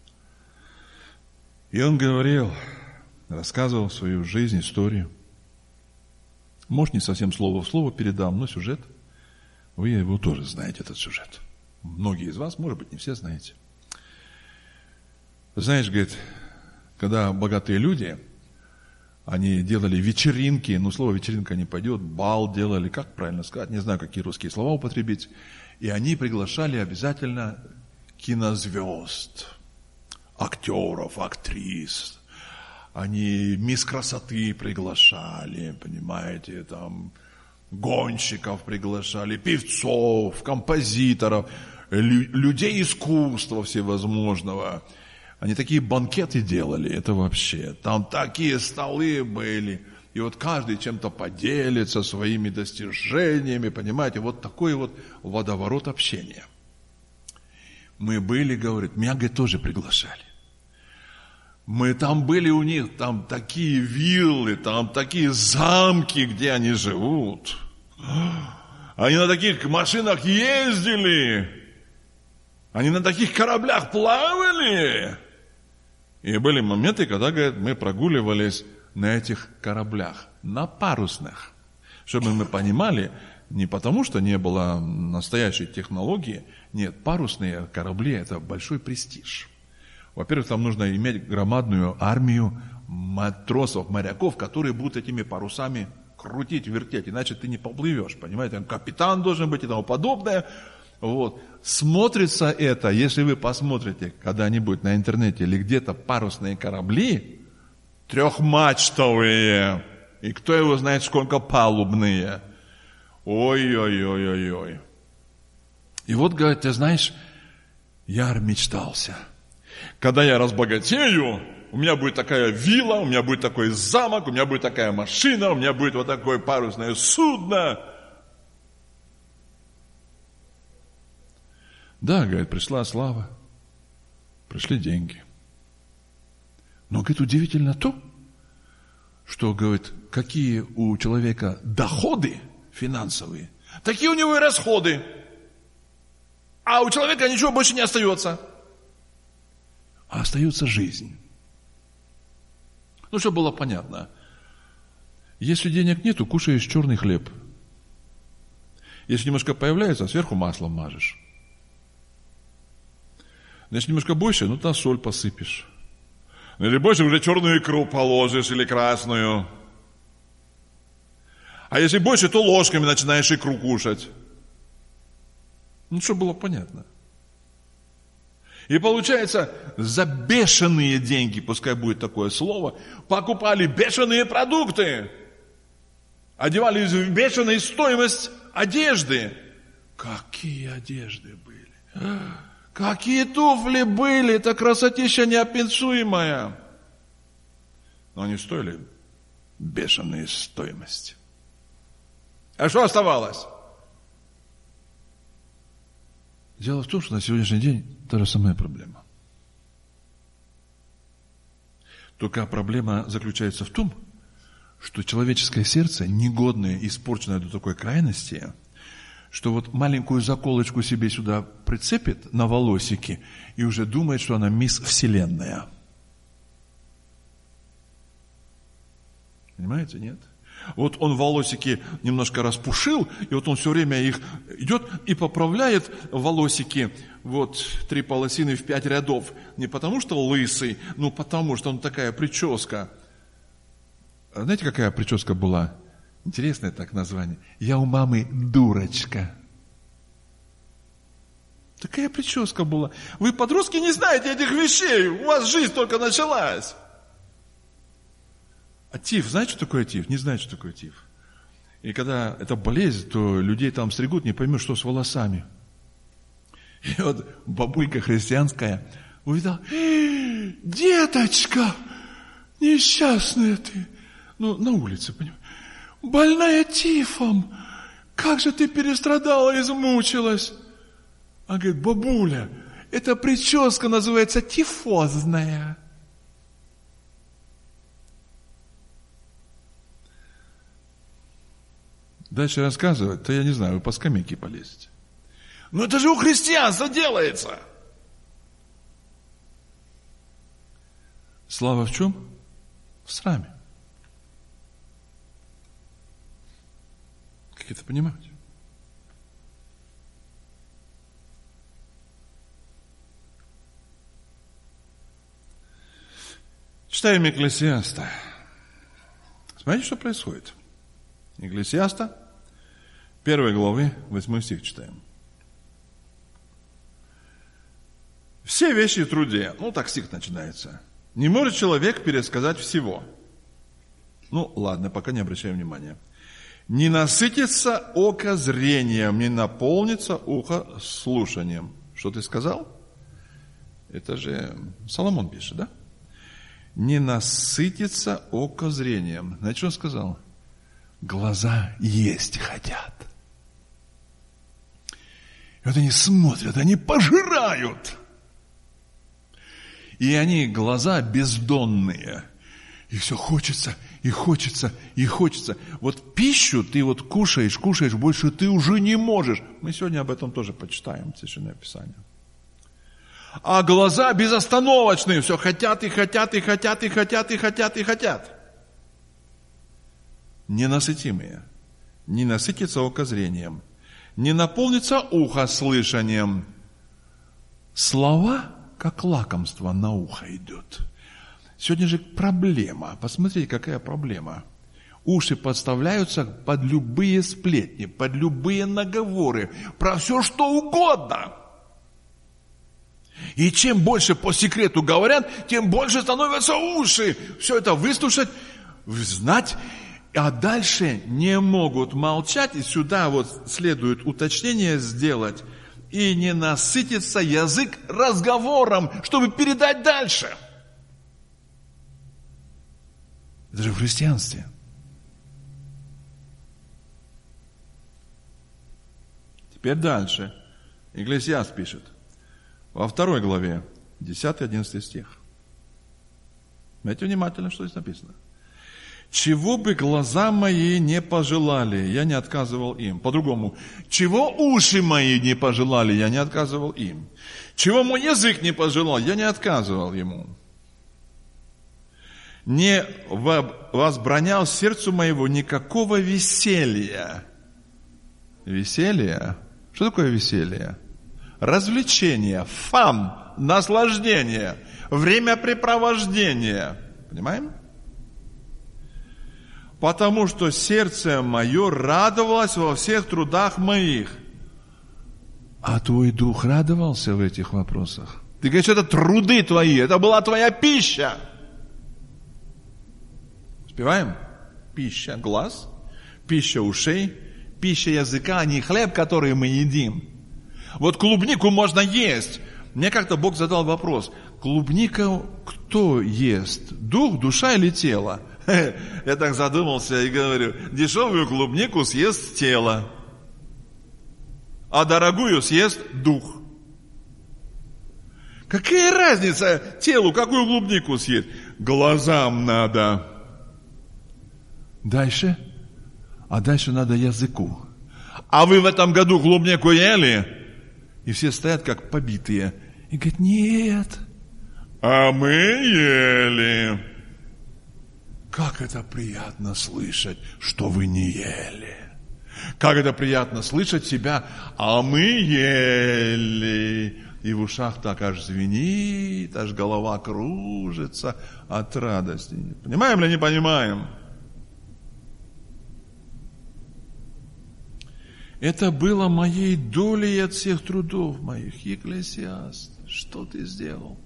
И он говорил, рассказывал свою жизнь, историю. Может, не совсем слово в слово передам, но сюжет, вы его тоже знаете, этот сюжет. Многие из вас, может быть, не все знаете. Знаешь, говорит, когда богатые люди, они делали вечеринки, ну, слово вечеринка не пойдет, бал делали, как правильно сказать, не знаю, какие русские слова употребить, и они приглашали обязательно кинозвезд, актеров, актрис, они мисс красоты приглашали, понимаете, там, гонщиков приглашали, певцов, композиторов, лю- людей искусства всевозможного. Они такие банкеты делали, это вообще. Там такие столы были. И вот каждый чем-то поделится своими достижениями, понимаете. Вот такой вот водоворот общения. Мы были, говорит, меня, говорит, тоже приглашали. Мы там были у них, там такие виллы, там такие замки, где они живут. Они на таких машинах ездили. Они на таких кораблях плавали. И были моменты, когда, говорит, мы прогуливались на этих кораблях, на парусных. Чтобы мы понимали, не потому, что не было настоящей технологии. Нет, парусные корабли – это большой престиж. Во-первых, там нужно иметь громадную армию матросов, моряков, которые будут этими парусами крутить, вертеть, иначе ты не поплывешь, понимаете? Там капитан должен быть и тому подобное. Вот. Смотрится это, если вы посмотрите когда-нибудь на интернете или где-то парусные корабли, трехмачтовые, и кто его знает, сколько палубные. Ой-ой-ой-ой-ой. И вот, говорит, ты знаешь, я мечтался. Когда я разбогатею, у меня будет такая вилла, у меня будет такой замок, у меня будет такая машина, у меня будет вот такое парусное судно. Да, говорит, пришла слава, пришли деньги. Но, говорит, удивительно то, что, говорит, какие у человека доходы финансовые, такие у него и расходы. А у человека ничего больше не остается. А остается жизнь. Ну, чтобы было понятно. Если денег нету, кушаешь черный хлеб. Если немножко появляется, сверху маслом мажешь. Если немножко больше, ну, то соль посыпешь. Если больше, уже черную икру положишь или красную. А если больше, то ложками начинаешь икру кушать. Ну, чтобы было понятно. И получается, за бешеные деньги, пускай будет такое слово, покупали бешеные продукты, одевались в бешеную стоимость одежды. Какие одежды были! Какие туфли были! Это красотища неописуемая! Но они стоили бешеные стоимости. А что оставалось? Дело в том, что на сегодняшний день та же самая проблема. Только проблема заключается в том, что человеческое сердце, негодное, испорченное до такой крайности, что вот маленькую заколочку себе сюда прицепит на волосики и уже думает, что она мисс Вселенная. Понимаете, нет? Вот он волосики немножко распушил, и вот он все время их идет и поправляет волосики, вот три полосины в пять рядов. Не потому что лысый, но потому что он такая прическа. Знаете, какая прическа была? Интересное так название. Я у мамы дурочка. Такая прическа была. Вы, подростки, не знаете этих вещей. У вас жизнь только началась. А тиф, знаете, что такое тиф? Не знаете, что такое тиф. И когда это болезнь, то людей там стригут, не поймешь, что с волосами. И вот бабулька христианская увидела: деточка, несчастная ты. Ну, на улице, понимаешь, больная тифом. Как же ты перестрадала, измучилась. Она говорит: бабуля, эта прическа называется тифозная. Дальше рассказывать, то я не знаю, вы по скамейке полезете. Но это же у христианства делается. Слава в чем? В сраме. Как это понимать? Читаем Екклесиаста. Смотрите, что происходит. Екклесиаста, первой главы, восьмой стих читаем. Все вещи в труде. Ну, так стих начинается. Не может человек пересказать всего. Ну, ладно, пока не обращаем внимания. Не насытится око зрением, не наполнится ухо слушанием. Что ты сказал? Это же Соломон пишет, да? Не насытится око зрением. Знаете, что он сказал? Глаза есть хотят. И вот они смотрят, они пожирают. И они, глаза бездонные. И все хочется, и хочется, и хочется. Вот пищу ты вот кушаешь, кушаешь, больше ты уже не можешь. Мы сегодня об этом тоже почитаем, Священное Писание. А глаза безостановочные, все хотят, и хотят, и хотят, и хотят, и хотят, и хотят. Ненасытимые. Не насытится око зрением. Не наполнится ухо слышанием. Слова, как лакомство, на ухо идет. Сегодня же проблема. Посмотрите, какая проблема. Уши подставляются под любые сплетни, под любые наговоры, про все, что угодно. И чем больше по секрету говорят, тем больше становятся уши. Все это выслушать, знать. А дальше не могут молчать, и сюда вот следует уточнение сделать, и не насытится язык разговором, чтобы передать дальше. Это же в христианстве. Теперь дальше. Екклесиаст пишет. Во второй главе, десятый-одиннадцатый стих. Смотрите внимательно, что здесь написано. Чего бы глаза мои не пожелали, я не отказывал им. По-другому, чего уши мои не пожелали, я не отказывал им. Чего мой язык не пожелал, я не отказывал ему. Не возбранял сердцу моего никакого веселья. Веселье? Что такое веселье? Развлечение, фан, наслаждение, времяпрепровождение. Понимаем? Потому что сердце мое радовалось во всех трудах моих. А твой дух радовался в этих вопросах? Ты говоришь, это труды твои, это была твоя пища. Успеваем? Пища глаз, пища ушей, пища языка, а не хлеб, который мы едим. Вот клубнику можно есть. Мне как-то Бог задал вопрос. Клубника кто ест? Дух, душа или тело? Я так задумался и говорю, дешевую клубнику съест тело, а дорогую съест дух. Какая разница телу, какую клубнику съесть? Глазам надо. Дальше? А дальше надо языку. А вы в этом году клубнику ели? И все стоят как побитые. И говорят, нет. А мы ели. Как это приятно слышать, что вы не ели. Как это приятно слышать себя, а мы ели. И в ушах так аж звенит, аж голова кружится от радости. Понимаем или не понимаем? Это было моей долей от всех трудов моих. Екклесиаст, что ты сделал?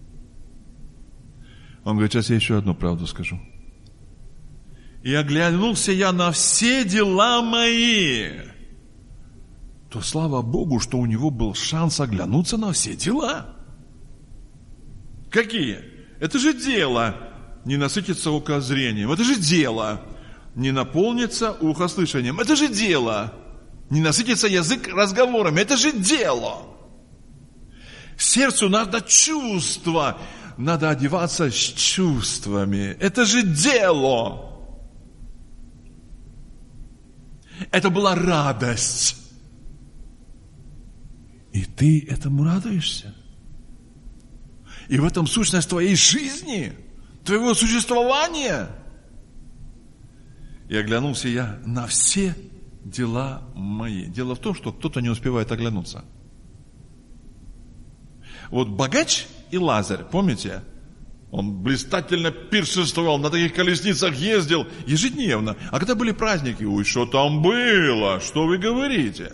Он говорит, сейчас я еще одну правду скажу. И оглянулся я на все дела мои. То слава Богу, что у него был шанс оглянуться на все дела. Какие? Это же дело не насытиться око зрением. Это же дело не наполниться ухо слышанием. Это же дело не насытиться язык разговорами. Это же дело. Сердцу надо чувство. Надо одеваться с чувствами. Это же дело. Это была радость. И ты этому радуешься. И в этом сущность твоей жизни, твоего существования. И оглянулся я на все дела мои. Дело в том, что кто-то не успевает оглянуться. Вот богач и Лазарь, помните? Он блистательно пиршествовал, на таких колесницах ездил ежедневно. А когда были праздники, ой, что там было? Что вы говорите?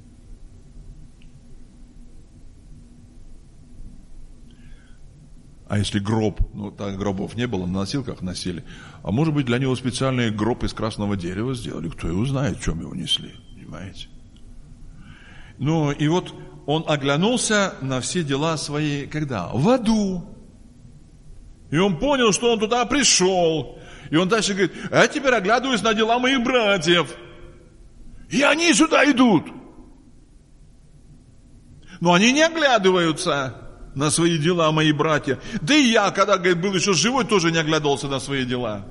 А если гроб, ну так гробов не было, на носилках носили. А может быть, для него специальный гроб из красного дерева сделали. Кто его знает, в чем его несли, понимаете? Ну и вот он оглянулся на все дела свои, когда? В аду. И он понял, что он туда пришел. И он дальше говорит, а я теперь оглядываюсь на дела моих братьев. И они сюда идут. Но они не оглядываются на свои дела, мои братья. Да и я, когда, говорит, был еще живой, тоже не оглядывался на свои дела.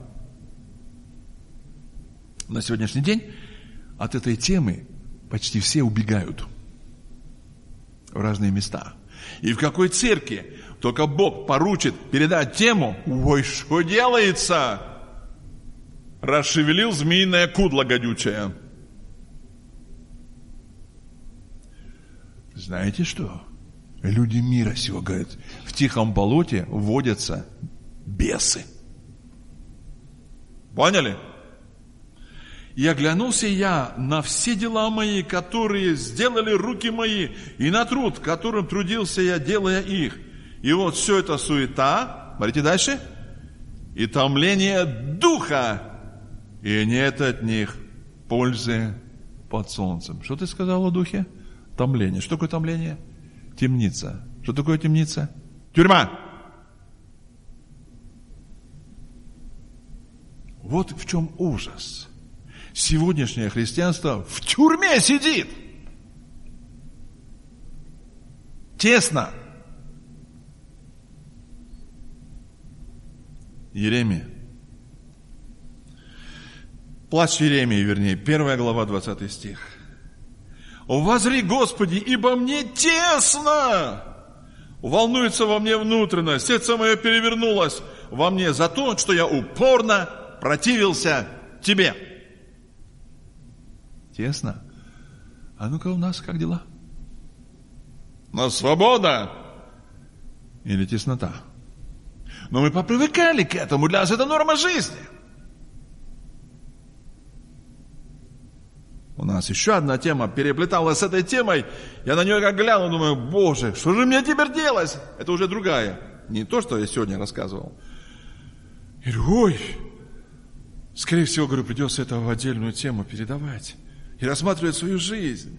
На сегодняшний день от этой темы почти все убегают в разные места. И в какой церкви только Бог поручит передать тему, ой, что делается? Расшевелил змеиное кудло гадючее. Знаете что? Люди мира сего, говорят, в тихом болоте водятся бесы. Поняли? И оглянулся я на все дела мои, которые сделали руки мои, и на труд, которым трудился я, делая их. И вот все это суета, смотрите дальше, и томление духа, и нет от них пользы под солнцем. Что ты сказал о духе? Томление. Что такое томление? Темница. Что такое темница? Тюрьма. Вот в чем ужас. Сегодняшнее христианство в тюрьме сидит. Тесно. Иеремия. Плач Иеремии, вернее, первая глава, двадцатый стих. «Возри, Господи, ибо мне тесно! Волнуется во мне внутренность, сердце мое перевернулось во мне за то, что я упорно противился Тебе». Тесно? А ну-ка у нас как дела? Но свобода или теснота? Но мы попривыкали к этому, для нас это норма жизни. У нас еще одна тема переплеталась с этой темой. Я на нее как гляну, думаю, Боже, что же мне теперь делать? Это уже другая. Не то, что я сегодня рассказывал. И говорю, ой, скорее всего, говорю, придется это в отдельную тему передавать. И рассматривать свою жизнь.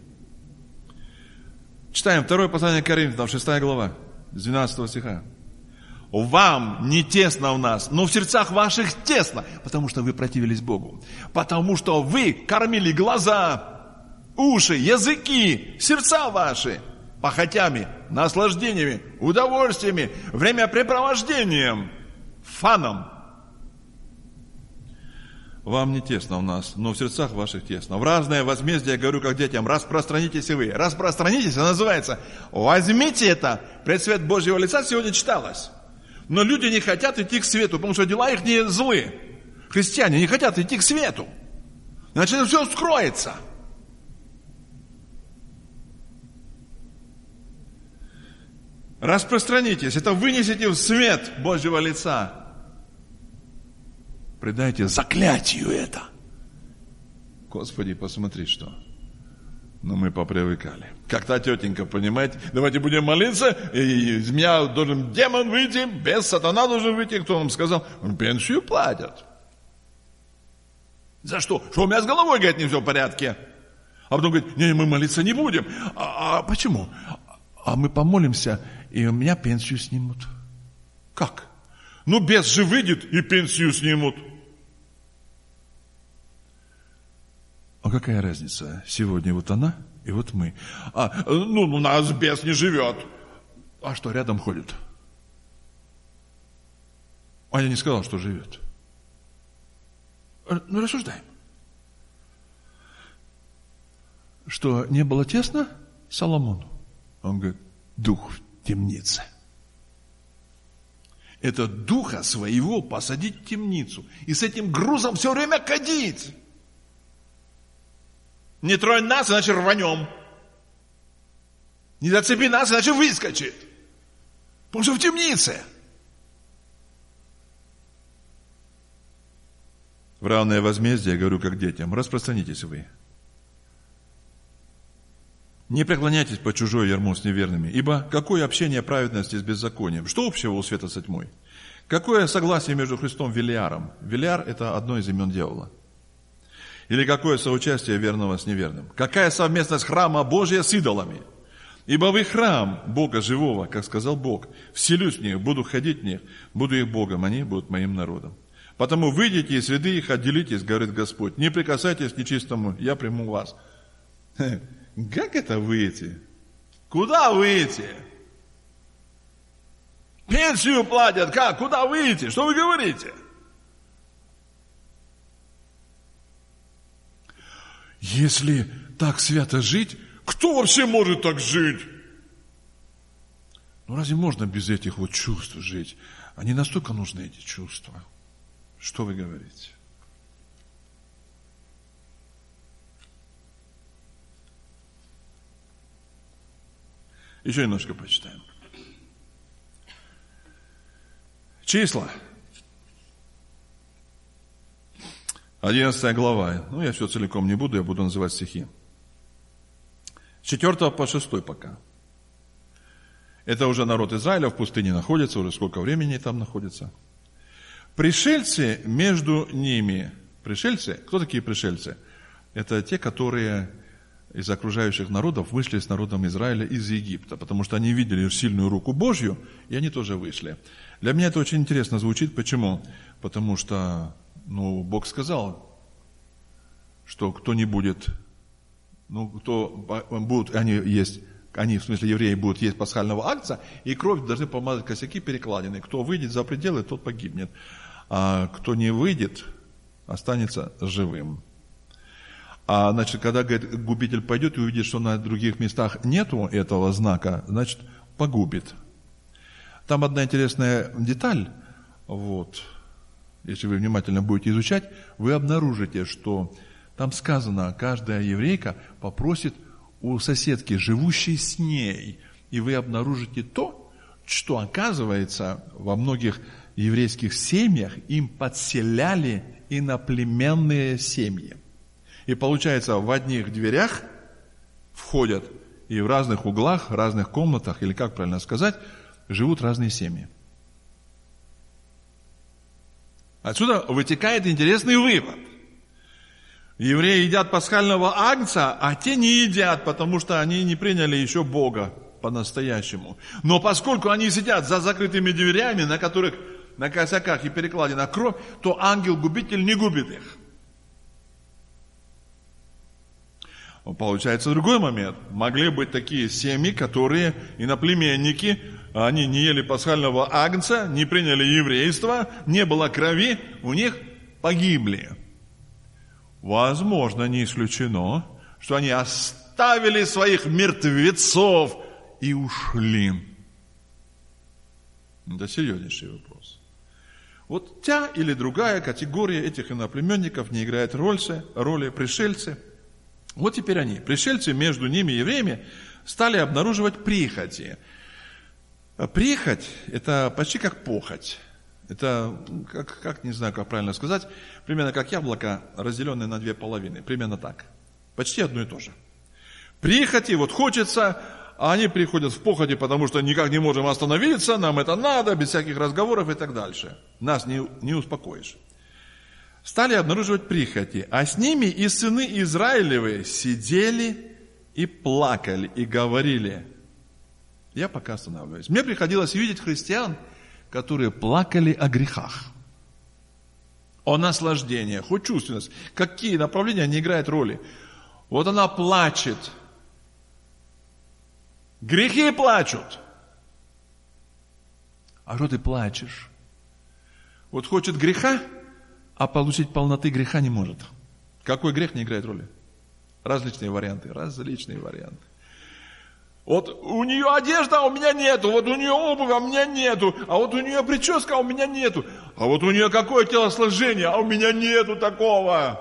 Читаем второе послание к Коринфянам, шестая глава, с двенадцатого стиха. Вам не тесно в нас, но в сердцах ваших тесно, потому что вы противились Богу. Потому что вы кормили глаза, уши, языки, сердца ваши похотями, наслаждениями, удовольствиями, времяпрепровождением, фаном. Вам не тесно в нас, но в сердцах ваших тесно. В разное возмездие, говорю как детям, распространитесь и вы. Распространитесь, это называется, возьмите это, пред свет Божьего лица, сегодня читалось. Но люди не хотят идти к свету, потому что дела их не злы. Христиане не хотят идти к свету. Значит, это все скроется. Распространитесь, это вынесите в свет Божьего лица. Предайте заклятию это. Господи, посмотри, что. Но мы попривыкали. Как та тетенька, понимаете? Давайте будем молиться, и из меня должен демон выйти, без сатана должен выйти. Кто нам сказал? Пенсию платят. За что? Что у меня с головой, говорит, не все в порядке. А потом говорит, не, мы молиться не будем. А, а почему? А мы помолимся, и у меня пенсию снимут. Как? Ну, бес же выйдет, и пенсию снимут. А какая разница? Сегодня вот она, и вот мы. А, ну, у нас бес не живет. А что, рядом ходит? А я не сказал, что живет. Ну, рассуждаем. Что, не было тесно Соломону? Он говорит, дух в темнице. Это духа своего посадить в темницу. И с этим грузом все время ходить. Не тронь нас, иначе рванем. Не зацепи нас, иначе выскочит. Потому что в темнице. В равное возмездие, говорю как детям, распространитесь вы. Не преклоняйтесь под чужое ярмо с неверными, ибо какое общение праведности с беззаконием? Что общего у света со тьмой? Какое согласие между Христом и Велиаром? Велиар – это одно из имен дьявола. Или какое соучастие верного с неверным? Какая совместность храма Божия с идолами? Ибо вы храм Бога живого, как сказал Бог. Вселюсь в них, буду ходить в них, буду их Богом, они будут моим народом. Потому выйдите из среды их, отделитесь, говорит Господь. Не прикасайтесь к нечистому, я приму вас. Как это выйти? Куда выйти? Пенсию платят, как? Куда выйти? Что вы говорите? Если так свято жить, кто вообще может так жить? Ну разве можно без этих вот чувств жить? Они настолько нужны, эти чувства. Что вы говорите? Еще немножко почитаем. Числа. Одиннадцатая глава. Ну, я все целиком не буду, я буду называть стихи. С четвёртого по шестой пока. Это уже народ Израиля в пустыне находится, уже сколько времени там находится. Пришельцы между ними. Пришельцы? Кто такие пришельцы? Это те, которые из окружающих народов вышли с народом Израиля из Египта, потому что они видели сильную руку Божью, и они тоже вышли. Для меня это очень интересно звучит. Почему? Потому что ну, Бог сказал, что кто не будет, ну, кто будут, они есть, они, в смысле евреи, будут есть пасхального агнца, и кровь должны помазать косяки перекладины. Кто выйдет за пределы, тот погибнет. А кто не выйдет, останется живым. А, значит, когда, говорит, губитель пойдет и увидит, что на других местах нету этого знака, значит, погубит. Там одна интересная деталь, вот, если вы внимательно будете изучать, вы обнаружите, что там сказано, каждая еврейка попросит у соседки, живущей с ней, и вы обнаружите то, что, оказывается, во многих еврейских семьях им подселяли иноплеменные семьи. И получается, в одних дверях входят и в разных углах, разных комнатах, или как правильно сказать, живут разные семьи. Отсюда вытекает интересный вывод. Евреи едят пасхального агнца, а те не едят, потому что они не приняли еще Бога по-настоящему. Но поскольку они сидят за закрытыми дверями, на которых на косяках и перекладина кровь, то ангел-губитель не губит их. Получается другой момент. Могли быть такие семьи, которые иноплеменники, они не ели пасхального агнца, не приняли еврейство, не было крови, у них погибли. Возможно, не исключено, что они оставили своих мертвецов и ушли. Это серьезнейший вопрос. Вот та или другая категория этих иноплеменников не играет роли, роли пришельцы. Вот теперь они, пришельцы, между ними и евреями, стали обнаруживать прихоти. Прихоть – это почти как похоть. Это, как, как, не знаю, как правильно сказать, примерно как яблоко, разделенное на две половины. Примерно так. Почти одно и то же. Прихоти, вот хочется, а они приходят в похоти, потому что никак не можем остановиться, нам это надо, без всяких разговоров и так дальше. Нас не, не успокоишь. Стали обнаруживать прихоти, а с ними и сыны Израилевы сидели и плакали, и говорили. Я пока останавливаюсь. Мне приходилось видеть христиан, которые плакали о грехах, о наслаждениях, о чувственности. Какие направления не играют роли. Вот она плачет. Грехи плачут. А что ты плачешь? Вот хочет греха, а получить полноты греха не может. Какой грех не играет роли? Различные варианты, различные варианты. Вот у нее одежда, а у меня нету. Вот у нее обувь, а у меня нету. А вот у нее прическа, а у меня нету. А вот у нее какое телосложение, а у меня нету такого.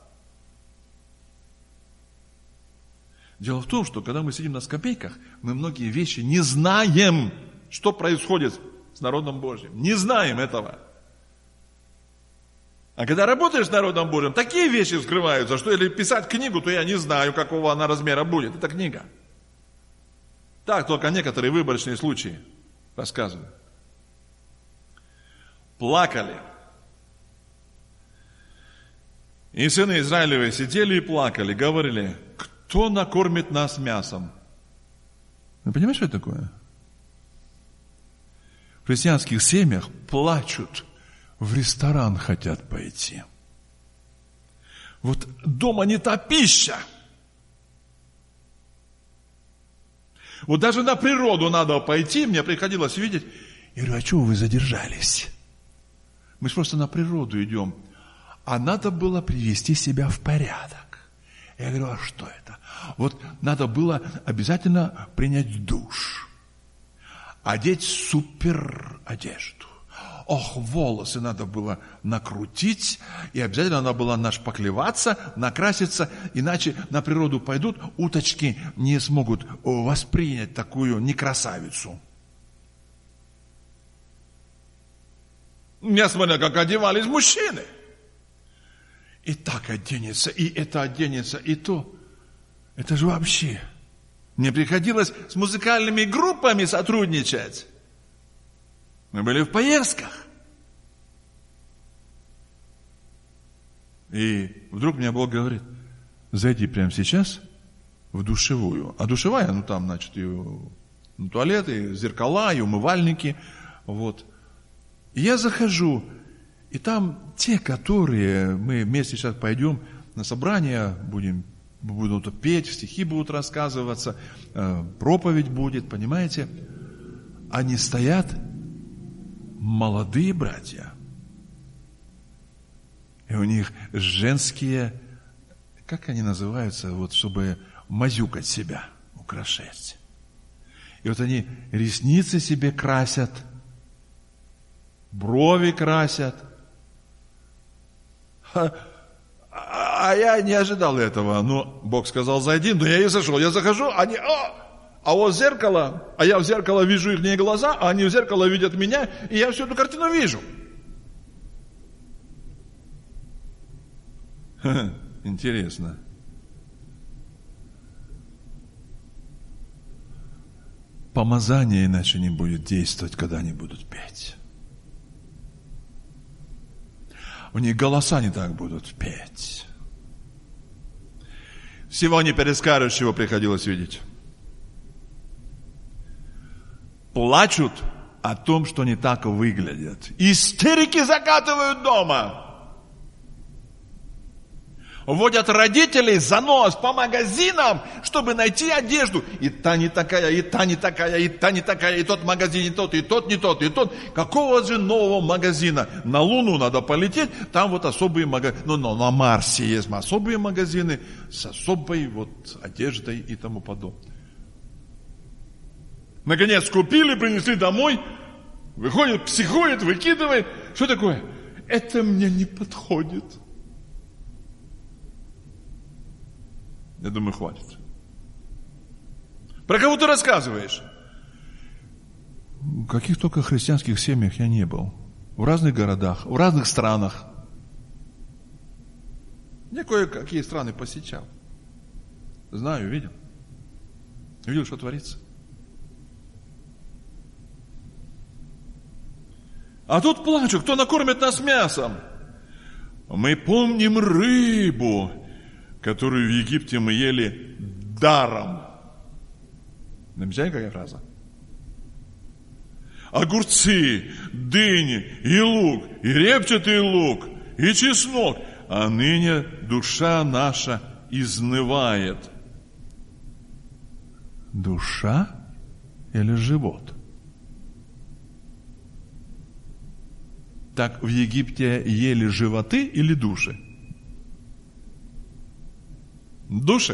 Дело в том, что когда мы сидим на скамейках, мы многие вещи не знаем, что происходит с народом Божьим. Не знаем этого. А когда работаешь с народом Божьим, такие вещи вскрываются, что если писать книгу, то я не знаю, какого она размера будет. Это книга. Так, только некоторые выборочные случаи рассказываю. Плакали. И сыны Израилевы сидели и плакали, говорили, кто накормит нас мясом? Вы понимаете, что это такое? В христианских семьях плачут, в ресторан хотят пойти. Вот дома не та пища. Вот даже на природу надо пойти, мне приходилось видеть. Я говорю, а чего вы задержались? Мы же просто на природу идем. А надо было привести себя в порядок. Я говорю, а что это? Вот надо было обязательно принять душ. Одеть супер одежду. Ох, волосы надо было накрутить, и обязательно надо было нашпаклеваться, накраситься, иначе на природу пойдут, уточки не смогут воспринять такую некрасавицу. Я смотрел, как одевались мужчины. И так оденется, и это оденется, и то. Это же вообще. Мне приходилось с музыкальными группами сотрудничать. Мы были в поездках. И вдруг мне Бог говорит, зайди прямо сейчас в душевую. А душевая, ну там, значит, и ну, туалеты, и зеркала, и умывальники. Вот. И я захожу, и там те, которые мы вместе сейчас пойдем на собрание, будем, будут петь, стихи будут рассказываться, проповедь будет, понимаете? Они стоят, молодые братья, и у них женские, как они называются, вот, чтобы мазюкать себя, украшать. И вот они ресницы себе красят, брови красят. А, а я не ожидал этого. Ну, Бог сказал, зайди, но я и зашел. Я захожу, они... А! А вот зеркало, а я в зеркало вижу их не глаза, а они в зеркало видят меня, и я всю эту картину вижу. интересно. Помазание иначе не будет действовать, когда они будут петь. У них голоса не так будут петь. Всего не перескажешь, чего приходилось видеть. Плачут о том, что не так выглядят. Истерики закатывают дома. Водят родителей за нос по магазинам, чтобы найти одежду. И та не такая, и та не такая, и та не такая, и тот магазин не тот, и тот не тот, и тот. Какого же нового магазина? На Луну надо полететь, там вот особые магазины. Ну, ну, на Марсе есть особые магазины с особой вот одеждой и тому подобное. Наконец купили, принесли домой, выходит, психует, выкидывает. Что такое? Это мне не подходит. Я думаю, хватит. Про кого ты рассказываешь? В каких только христианских семьях я не был. В разных городах, в разных странах. Я кое-какие страны посещал. Знаю, видел. Видел, что творится. А тут плачут, кто накормит нас мясом? Мы помним рыбу, которую в Египте мы ели даром. Замечаете, какая фраза? Огурцы, дыни, и лук, и репчатый лук, и чеснок. А ныне душа наша изнывает. Душа или живот? Так в Египте ели животы или души? Души.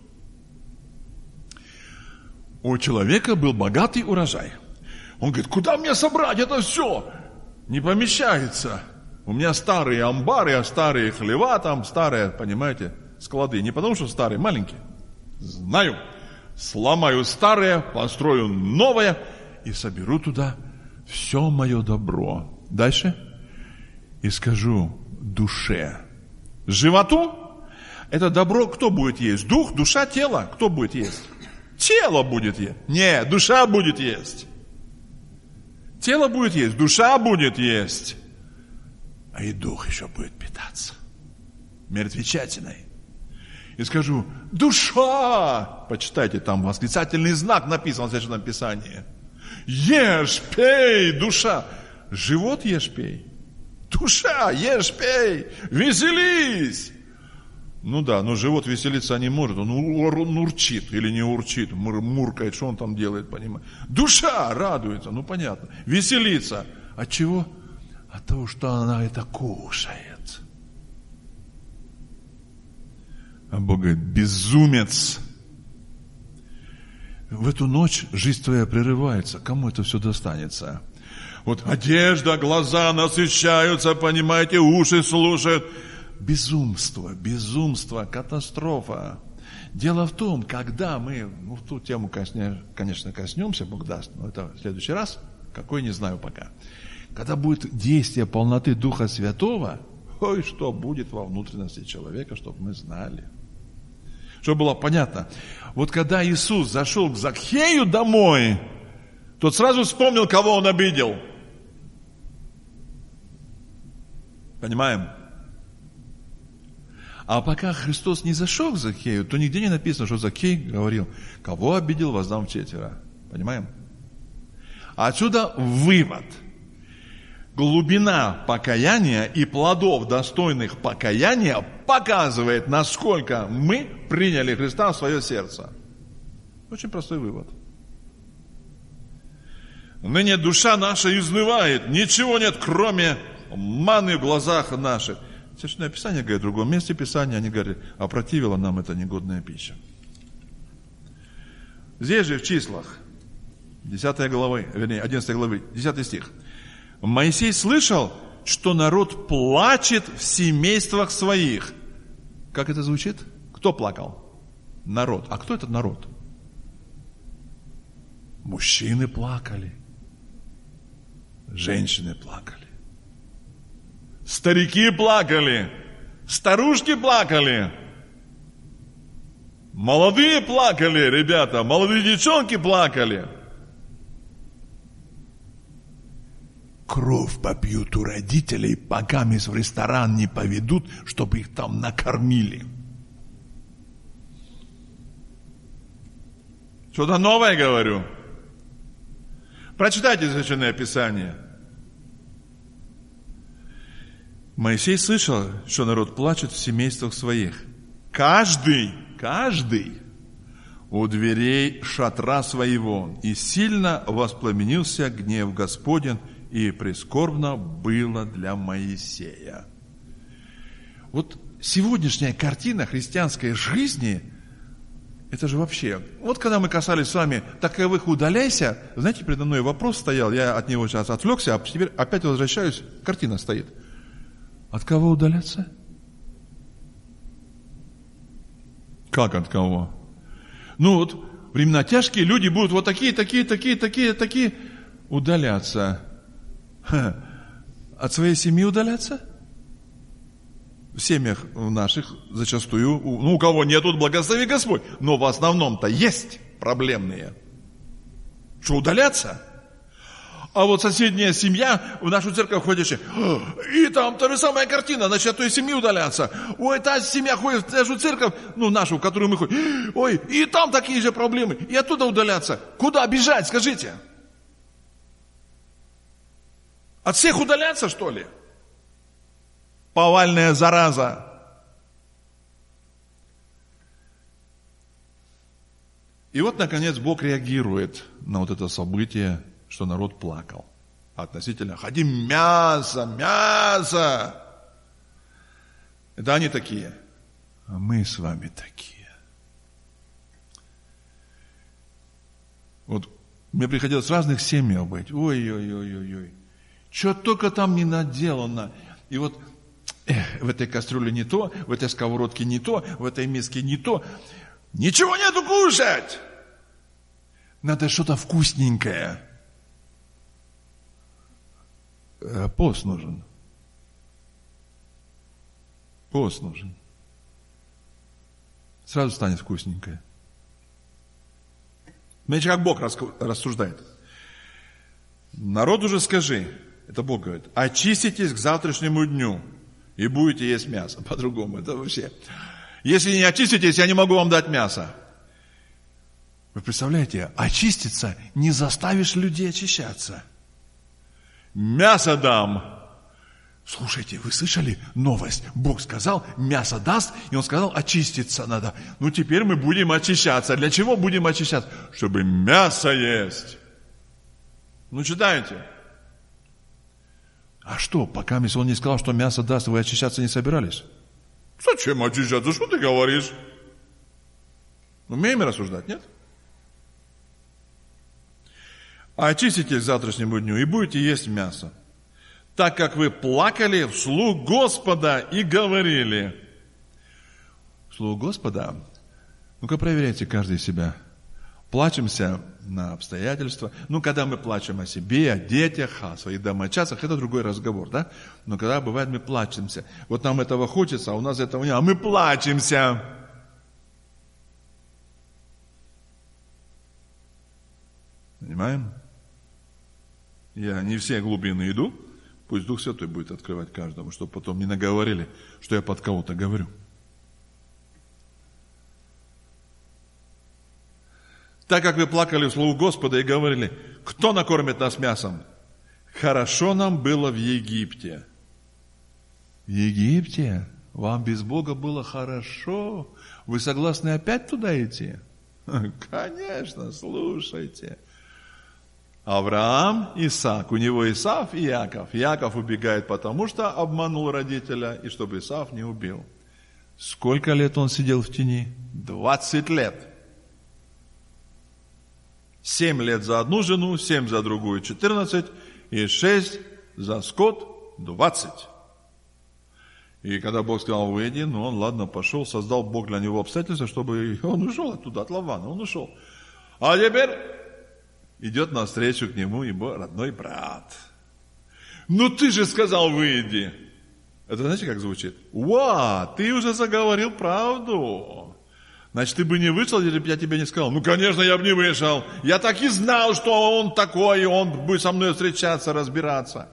У человека был богатый урожай. Он говорит, куда мне собрать это все? Не помещается. У меня старые амбары, старые хлева там, старые, понимаете, склады. Не потому что старые, маленькие. Знаю. Сломаю старое, построю новое и соберу туда все мое добро. Дальше. И скажу душе. Животу. Это добро кто будет есть? Дух, душа, тело? Кто будет есть? Тело будет есть. Не, душа будет есть. Тело будет есть, душа будет есть. А и дух еще будет питаться. Мертвечатиной. И скажу, душа! Почитайте, там восклицательный знак написан в Священном Писании. Ешь, пей, душа. Живот ешь, пей. Душа, ешь, пей. Веселись. Ну да, но живот веселиться не может, он урчит или не урчит, мур, муркает, что он там делает, понимаете. Душа радуется, ну понятно, веселится. От чего? От того, что она это кушает. А Бог говорит, безумец. В эту ночь жизнь твоя прерывается, кому это все достанется? Вот одежда, глаза насыщаются, понимаете, уши слушают. Безумство, безумство, катастрофа. Дело в том, когда мы, ну, в ту тему, конечно, коснемся, Бог даст, но это в следующий раз, какой не знаю пока. Когда будет действие полноты Духа Святого, ой, что будет во внутренности человека, чтобы мы знали. Чтобы было понятно. Вот когда Иисус зашел к Закхею домой, тот сразу вспомнил, кого он обидел. Понимаем? А пока Христос не зашел к Закхею, то нигде не написано, что Закхей говорил, кого обидел, воздам вчетверо. Понимаем? А отсюда вывод. Глубина покаяния и плодов, достойных покаяния, показывает, насколько мы приняли Христа в свое сердце. Очень простой вывод. Ныне душа наша изнывает, ничего нет, кроме маны в глазах наших. Священное Писание говорит, в другом месте Писания, они говорят, опротивила нам эта негодная пища. Здесь же в числах, десятой главы, вернее, одиннадцатой главы, десятый стих. Моисей слышал, что народ плачет в семействах своих. Как это звучит? Кто плакал? Народ. А кто этот народ? Мужчины плакали. Женщины плакали. Старики плакали. Старушки плакали. Молодые плакали, ребята. Молодые девчонки плакали. Кровь попьют у родителей, пока мисс в ресторан не поведут, чтобы их там накормили. Что-то новое говорю. Прочитайте Священное Писание. Моисей слышал, что народ плачет в семействах своих. Каждый, каждый у дверей шатра своего. И сильно воспламенился гнев Господень, и прискорбно было для Моисея. Вот сегодняшняя картина христианской жизни, это же вообще... Вот когда мы касались с вами таковых удаляйся, знаете, передо мной вопрос стоял, я от него сейчас отвлекся, а теперь опять возвращаюсь, картина стоит. От кого удаляться? Как от кого? Ну вот, времена тяжкие, люди будут вот такие, такие, такие, такие, такие удаляться. Ха. От своей семьи удаляться? В семьях наших зачастую, ну у кого нет, тут благослови Господь, но в основном-то есть проблемные. Что, удаляться? А вот соседняя семья в нашу церковь ходящая, и там та же самая картина, значит, от той семьи удаляться. Ой, та семья ходит в нашу церковь, ну, нашу, в которую мы ходим. Ой, и там такие же проблемы, и оттуда удаляться. Куда бежать, скажите? От всех удаляться, что ли? Повальная зараза. И вот, наконец, Бог реагирует на вот это событие, что народ плакал относительно «хотим мясо, мясо». Это они такие, а мы с вами такие. Вот мне приходилось в разных семьях быть. Ой-ой-ой-ой-ой. Что только там не наделано. И вот эх, в этой кастрюле не то, в этой сковородке не то, в этой миске не то. Ничего нету кушать. Надо что-то вкусненькое. Пост нужен. Пост нужен. Сразу станет вкусненькое. Знаете, как Бог рассуждает? Народу же скажи, это Бог говорит, очиститесь к завтрашнему дню и будете есть мясо. По-другому, это вообще. Если не очиститесь, я не могу вам дать мясо. Вы представляете, очиститься не заставишь людей очищаться. Мясо дам. Слушайте, вы слышали новость? Бог сказал, мясо даст, и Он сказал, очиститься надо. Ну, теперь мы будем очищаться. Для чего будем очищаться? Чтобы мясо есть. Ну, читайте. А что, пока Он не сказал, что мясо даст, вы очищаться не собирались? Зачем очищаться? Что ты говоришь? Умеем рассуждать, нет? Очиститесь к завтрашнему дню и будете есть мясо, так как вы плакали вслух Господа и говорили. Вслух Господа? Ну-ка проверяйте каждый себя. Плачемся на обстоятельства. Ну, когда мы плачем о себе, о детях, о своих домочадцах, это другой разговор, да? Но когда бывает, мы плачемся. Вот нам этого хочется, а у нас этого нет. А мы плачемся. Понимаем? Я не все глубины иду. Пусть Дух Святой будет открывать каждому, чтобы потом не наговорили, что я под кого-то говорю. Так как вы плакали вслух Господа и говорили, кто накормит нас мясом? Хорошо нам было в Египте. В Египте? Вам без Бога было хорошо? Вы согласны опять туда идти? Конечно, слушайте. Авраам, Исаак, у него Исав и Яков. Яков убегает, потому что обманул родителя, и чтобы Исав не убил. Сколько лет он сидел в тени? Двадцать лет. Семь лет за одну жену, семь за другую, четырнадцать, и шесть за скот, двадцать. И когда Бог сказал, выйди, ну он, ладно, пошел, создал Бог для него обстоятельства, чтобы он ушел оттуда, от Лавана, он ушел. А теперь идет навстречу к нему его родной брат. Ну ты же сказал, выйди. Это знаете, как звучит? Ва, ты уже заговорил правду. Значит, ты бы не вышел, если бы я тебе не сказал. Ну, конечно, я бы не вышел. Я так и знал, что он такой, и он будет со мной встречаться, разбираться.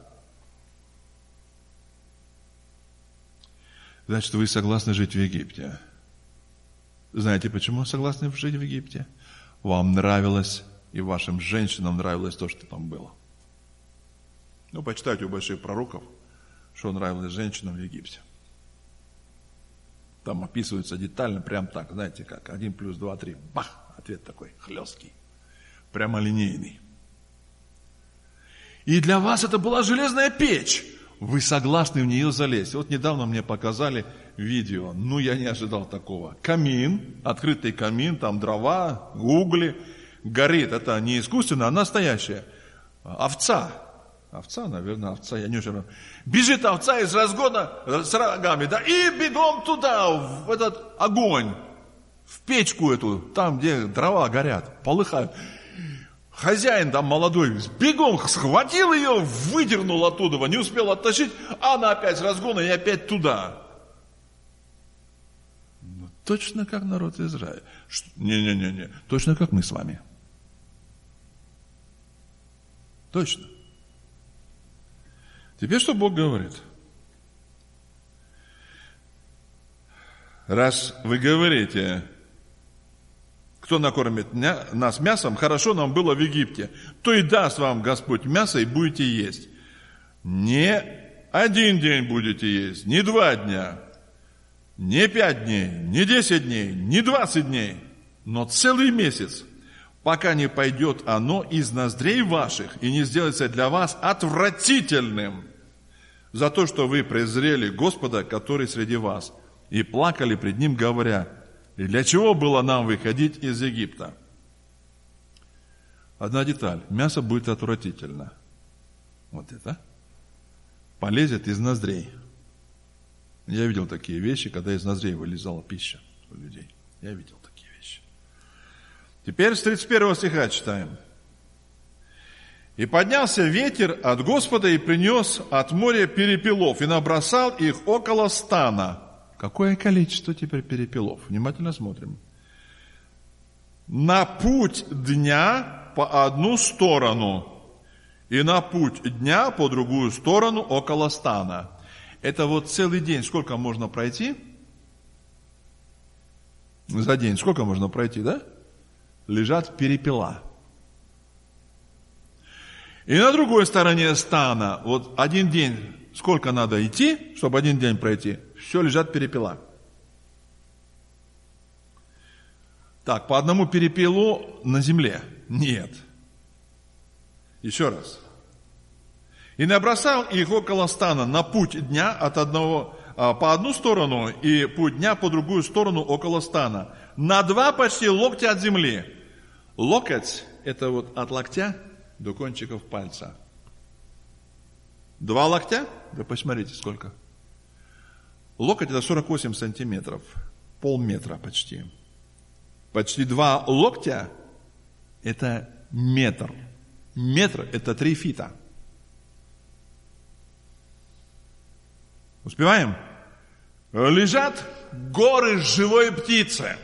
Значит, вы согласны жить в Египте. Знаете, почему согласны жить в Египте? Вам нравилось, и вашим женщинам нравилось то, что там было. Ну, почитайте у больших пророков, что нравилось женщинам в Египте. Там описывается детально, прям так, знаете, как один плюс два, три. Бах! Ответ такой хлесткий, прямолинейный. И для вас это была железная печь. Вы согласны в нее залезть. Вот недавно мне показали видео. Ну, я не ожидал такого. Камин, открытый камин, там дрова, угли. Горит. Это не искусственно, а настоящая. Овца. Овца, наверное, овца, я не очень... Бежит овца из разгона с рогами, да, и бегом туда, в этот огонь, в печку эту, там, где дрова горят, полыхают. Хозяин там молодой, бегом схватил ее, выдернул оттуда, не успел оттащить, а она опять с разгона и опять туда. Ну, точно как народ Израиля. Не-не-не, точно как мы с вами. Точно. Теперь что Бог говорит? Раз вы говорите, кто накормит нас мясом, хорошо нам было в Египте, то и даст вам Господь мясо, и будете есть. Не один день будете есть, не два дня, не пять дней, не десять дней, не двадцать дней, но целый месяц, пока не пойдет оно из ноздрей ваших и не сделается для вас отвратительным за то, что вы презрели Господа, который среди вас, и плакали пред Ним, говоря, и для чего было нам выходить из Египта? Одна деталь. Мясо будет отвратительно. Вот это. Полезет из ноздрей. Я видел такие вещи, когда из ноздрей вылезала пища у людей. Я видел такие вещи. Теперь с тридцать первого стиха читаем. «И поднялся ветер от Господа и принес от моря перепелов, и набросал их около стана». Какое количество теперь перепелов? Внимательно смотрим. «На путь дня по одну сторону, и на путь дня по другую сторону около стана». Это вот целый день сколько можно пройти? За день сколько можно пройти, да? Лежат перепела. И на другой стороне стана, вот один день, сколько надо идти, чтобы один день пройти? Все лежат перепела. Так, по одному перепелу на земле? Нет. Еще раз. «И набросал их около стана на путь дня от одного, по одну сторону, и путь дня по другую сторону около стана, на два почти локтя от земли». Локоть – это вот от локтя до кончиков пальца. Два локтя? Вы посмотрите, сколько. Локоть – это сорок восемь сантиметров, полметра почти. Почти два локтя – это метр. Метр – это три фита. Успеваем? Лежат горы живой птицы.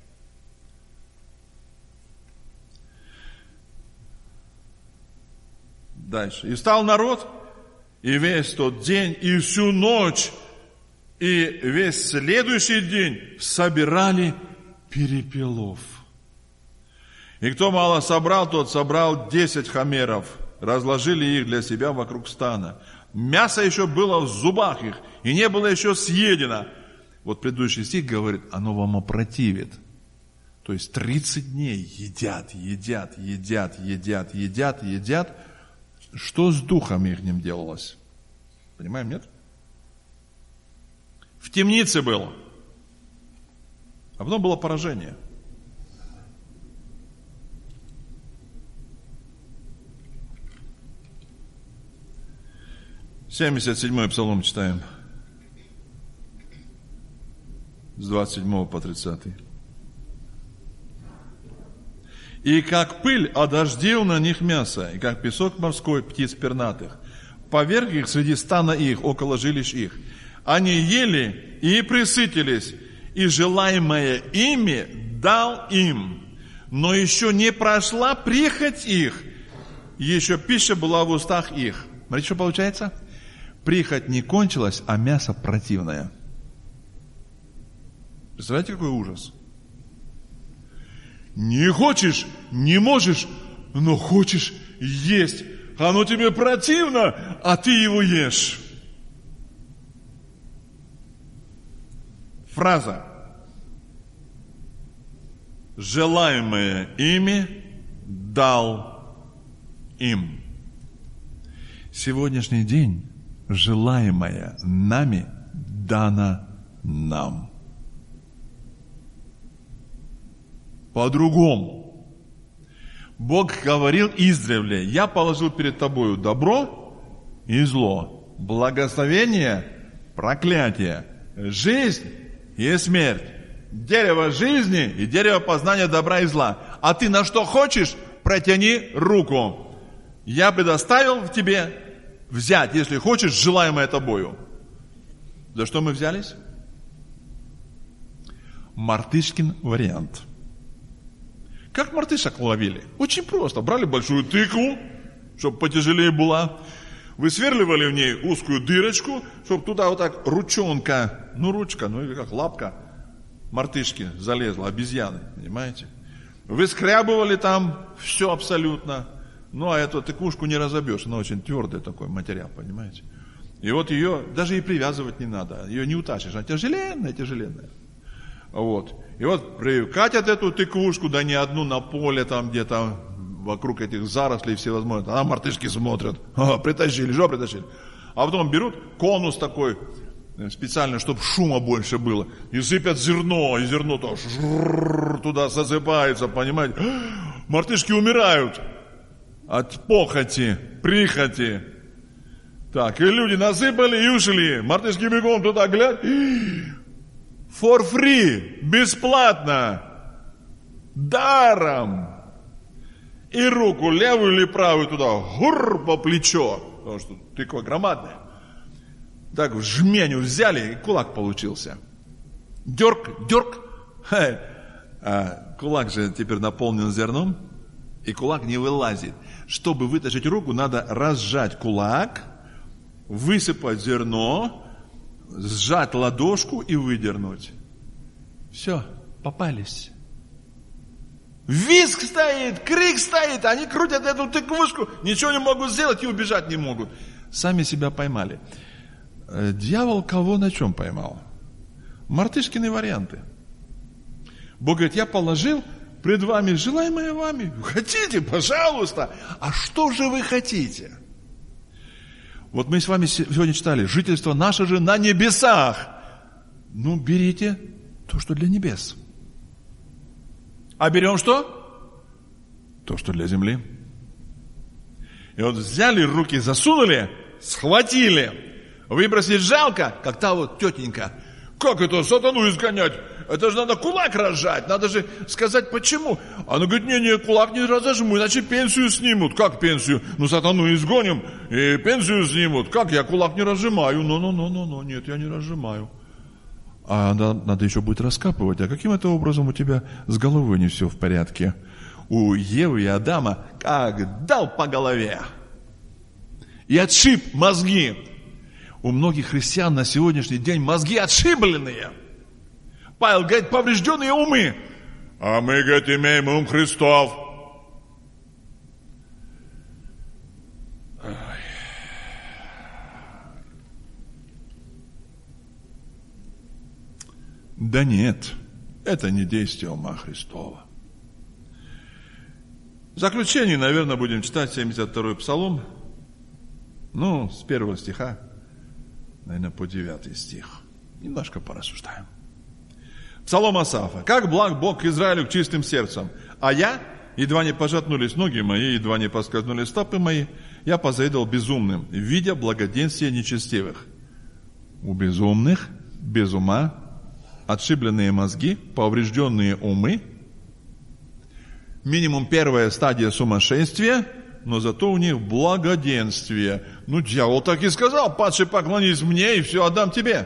Дальше. «И встал народ, и весь тот день, и всю ночь, и весь следующий день собирали перепелов. И кто мало собрал, тот собрал десять хомеров, разложили их для себя вокруг стана. Мясо еще было в зубах их, и не было еще съедено». Вот предыдущий стих говорит, оно вам опротивит. То есть тридцать дней едят, едят, едят, едят, едят, едят. Что с духом ихним делалось? Понимаем, нет? В темнице было. А потом было поражение. семьдесят седьмой псалом читаем. С двадцать седьмого по тридцатый. «И как пыль одождил на них мясо, и как песок морской птиц пернатых, поверх их среди стана их, около жилищ их. Они ели и пресытились, и желаемое ими дал им. Но еще не прошла прихоть их, еще пища была в устах их. Смотрите, что получается? Прихоть не кончилась, а мясо противное. Представляете, какой ужас? Не хочешь, не можешь, но хочешь есть. Оно тебе противно, а ты его ешь. Фраза. Желаемое ими дал им. Сегодняшний день желаемое нами дано нам. По-другому. Бог говорил издревле: я положил перед тобою добро и зло, благословение, проклятие, жизнь и смерть, дерево жизни и дерево познания добра и зла. А ты на что хочешь, протяни руку. Я предоставил тебе взять, если хочешь, желаемое тобою. За что мы взялись? Мартышкин вариант. Как мартышек ловили? Очень просто. Брали большую тыкву, чтобы потяжелее была. Высверливали в ней узкую дырочку, чтобы туда вот так ручонка, ну ручка, ну или как лапка мартышки залезла, обезьяны, понимаете? Выскрябывали там все абсолютно. Ну, а эту тыквушку не разобьешь, она очень твердый такой материал, понимаете? И вот ее даже и привязывать не надо, ее не утащишь, она тяжеленная, тяжеленная. Вот. И вот прикатят эту тыквушку, да не одну на поле, там где-то вокруг этих зарослей всевозможных, а мартышки смотрят, ага, притащили, что притащили? А потом берут конус такой, специально, чтобы шума больше было, и сыпят зерно, и зерно то туда засыпается, понимаете? Мартышки умирают от похоти, прихоти. Так, и люди насыпали и ушли. Мартышки бегом туда глядь. For free, бесплатно, даром. И руку левую или правую туда, гур, по плечо, потому что тыква громадная. Так в жменю взяли, и кулак получился. Дерг, дерг. А кулак же теперь наполнен зерном, и кулак не вылазит. Чтобы вытащить руку, надо разжать кулак, высыпать зерно, сжать ладошку и выдернуть. Все, попались. Визг стоит, крик стоит, они крутят эту тыквушку, ничего не могут сделать и убежать не могут. Сами себя поймали. Дьявол кого на чем поймал? Мартышкины варианты. Бог говорит: я положил пред вами желаемое вами. Хотите, пожалуйста. А что же вы хотите? Вот мы с вами сегодня читали: жительство наше же на небесах. Ну, берите то, что для небес. А берем что? То, что для земли. И вот взяли, руки засунули, схватили. Выбросить жалко, как та вот тетенька. Как это сатану изгонять? Это же надо кулак разжать, надо же сказать почему. Она говорит: не-не, кулак не разожму, иначе пенсию снимут. Как пенсию? Ну, сатану изгоним и пенсию снимут. Как я кулак не разжимаю? Ну-ну-ну-ну-ну, нет, я не разжимаю. А надо, надо еще будет раскапывать. А каким это образом у тебя с головой не все в порядке? У Евы и Адама как дал по голове и отшиб мозги. У многих христиан на сегодняшний день мозги отшибленные. Павел говорит: поврежденные умы. А мы, говорит, имеем ум Христов. Ой. Да нет, это не действие ума Христова. В заключение, наверное, будем читать семьдесят второй Псалом. Ну, с первого стиха, наверное, по девятый стих. Немножко порассуждаем. Псалом Асафа. «Как благ Бог к Израилю к чистым сердцем, а я, едва не пожатнулись ноги мои, едва не поскользнулись стопы мои, я позавидовал безумным, видя благоденствие нечестивых». У безумных, без ума, отшибленные мозги, поврежденные умы. Минимум первая стадия сумасшествия, но зато у них благоденствие. Ну, дьявол так и сказал, падший, поклонись мне, и все отдам тебе.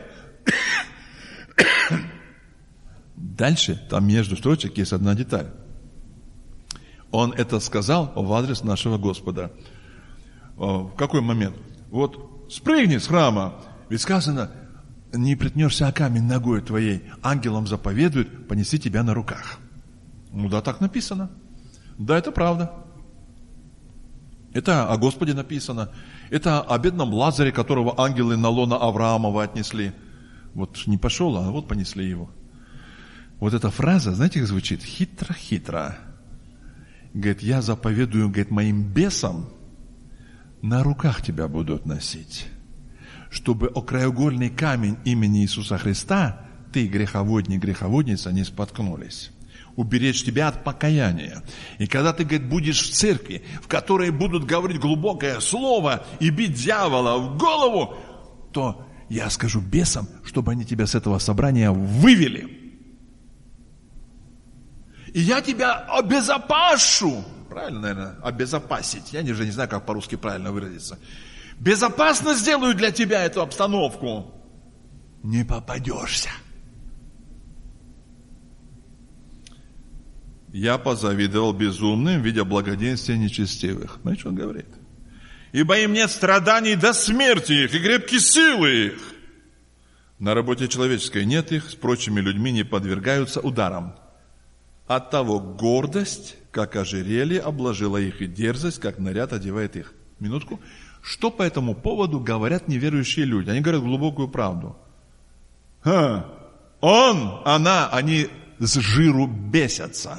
Дальше, там между строчек есть одна деталь. Он это сказал в адрес нашего Господа. В какой момент? Вот спрыгни с храма. Ведь сказано, не притнешься о камень ногой твоей, ангелам заповедует понести тебя на руках. Ну да, так написано. Да, это правда. Это о Господе написано. Это о бедном Лазаре, которого ангелы на лоно Авраамова отнесли. Вот не пошел, а вот понесли его. Вот эта фраза, знаете, как звучит? Хитро-хитро. Говорит, я заповедую, говорит, моим бесам, на руках тебя будут носить, чтобы о краеугольный камень имени Иисуса Христа ты, греховодник, греховодница, не споткнулись. Уберечь тебя от покаяния. И когда ты, говорит, будешь в церкви, в которой будут говорить глубокое слово и бить дьявола в голову, то я скажу бесам, чтобы они тебя с этого собрания вывели. И я тебя обезопашу. Правильно, наверное, обезопасить. Я уже не знаю, как по-русски правильно выразиться. Безопасно сделаю для тебя эту обстановку. Не попадешься. Я позавидовал безумным, видя благоденствие нечестивых. Знаете, что он говорит? Ибо им нет страданий до смерти их и крепкие силы их. На работе человеческой нет их, с прочими людьми не подвергаются ударам. Оттого гордость, как ожерелье, обложила их, и дерзость, как наряд, одевает их. Минутку. Что по этому поводу говорят неверующие люди? Они говорят глубокую правду. Ха. Он, она, они с жиру бесятся.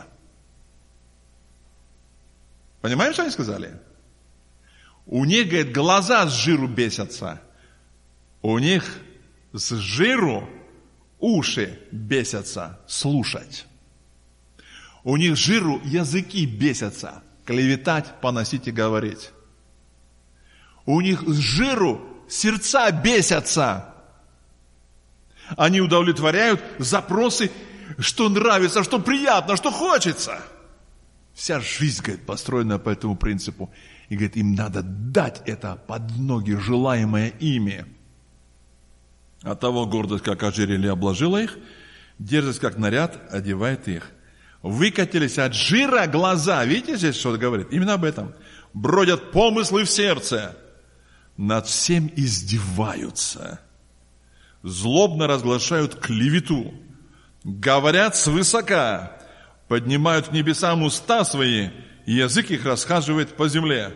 Понимаешь, что они сказали? У них, говорит, глаза с жиру бесятся. У них с жиру уши бесятся слушать. У них жиру языки бесятся, клеветать, поносить и говорить. У них с жиру сердца бесятся. Они удовлетворяют запросы, что нравится, что приятно, что хочется. Вся жизнь, говорит, построена по этому принципу. И, говорит, им надо дать это под ноги, желаемое ими. Оттого гордость, как ожерелье, обложила их, дерзость, как наряд, одевает их. Выкатились от жира глаза. Видите здесь, что говорит? Именно об этом. Бродят помыслы в сердце. Над всем издеваются. Злобно разглашают клевету. Говорят свысока. Поднимают к небесам уста свои. И язык их расхаживает по земле.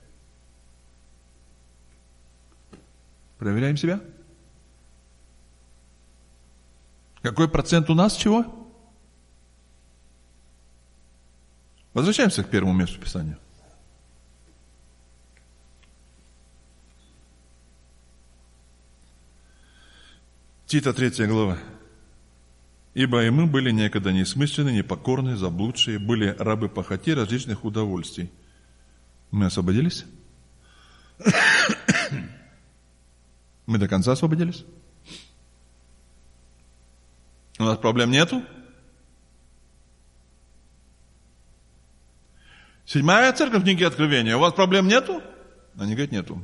Проверяем себя. Какой процент у нас чего? Возвращаемся к первому месту Писания. Тита, третья глава. «Ибо и мы были некогда несмысленны, непокорны, заблудшие, были рабы похоти различных удовольствий». Мы освободились? Мы до конца освободились? У нас проблем нету? Седьмая церковь книги Откровения. У вас проблем нету? Они говорят, нету.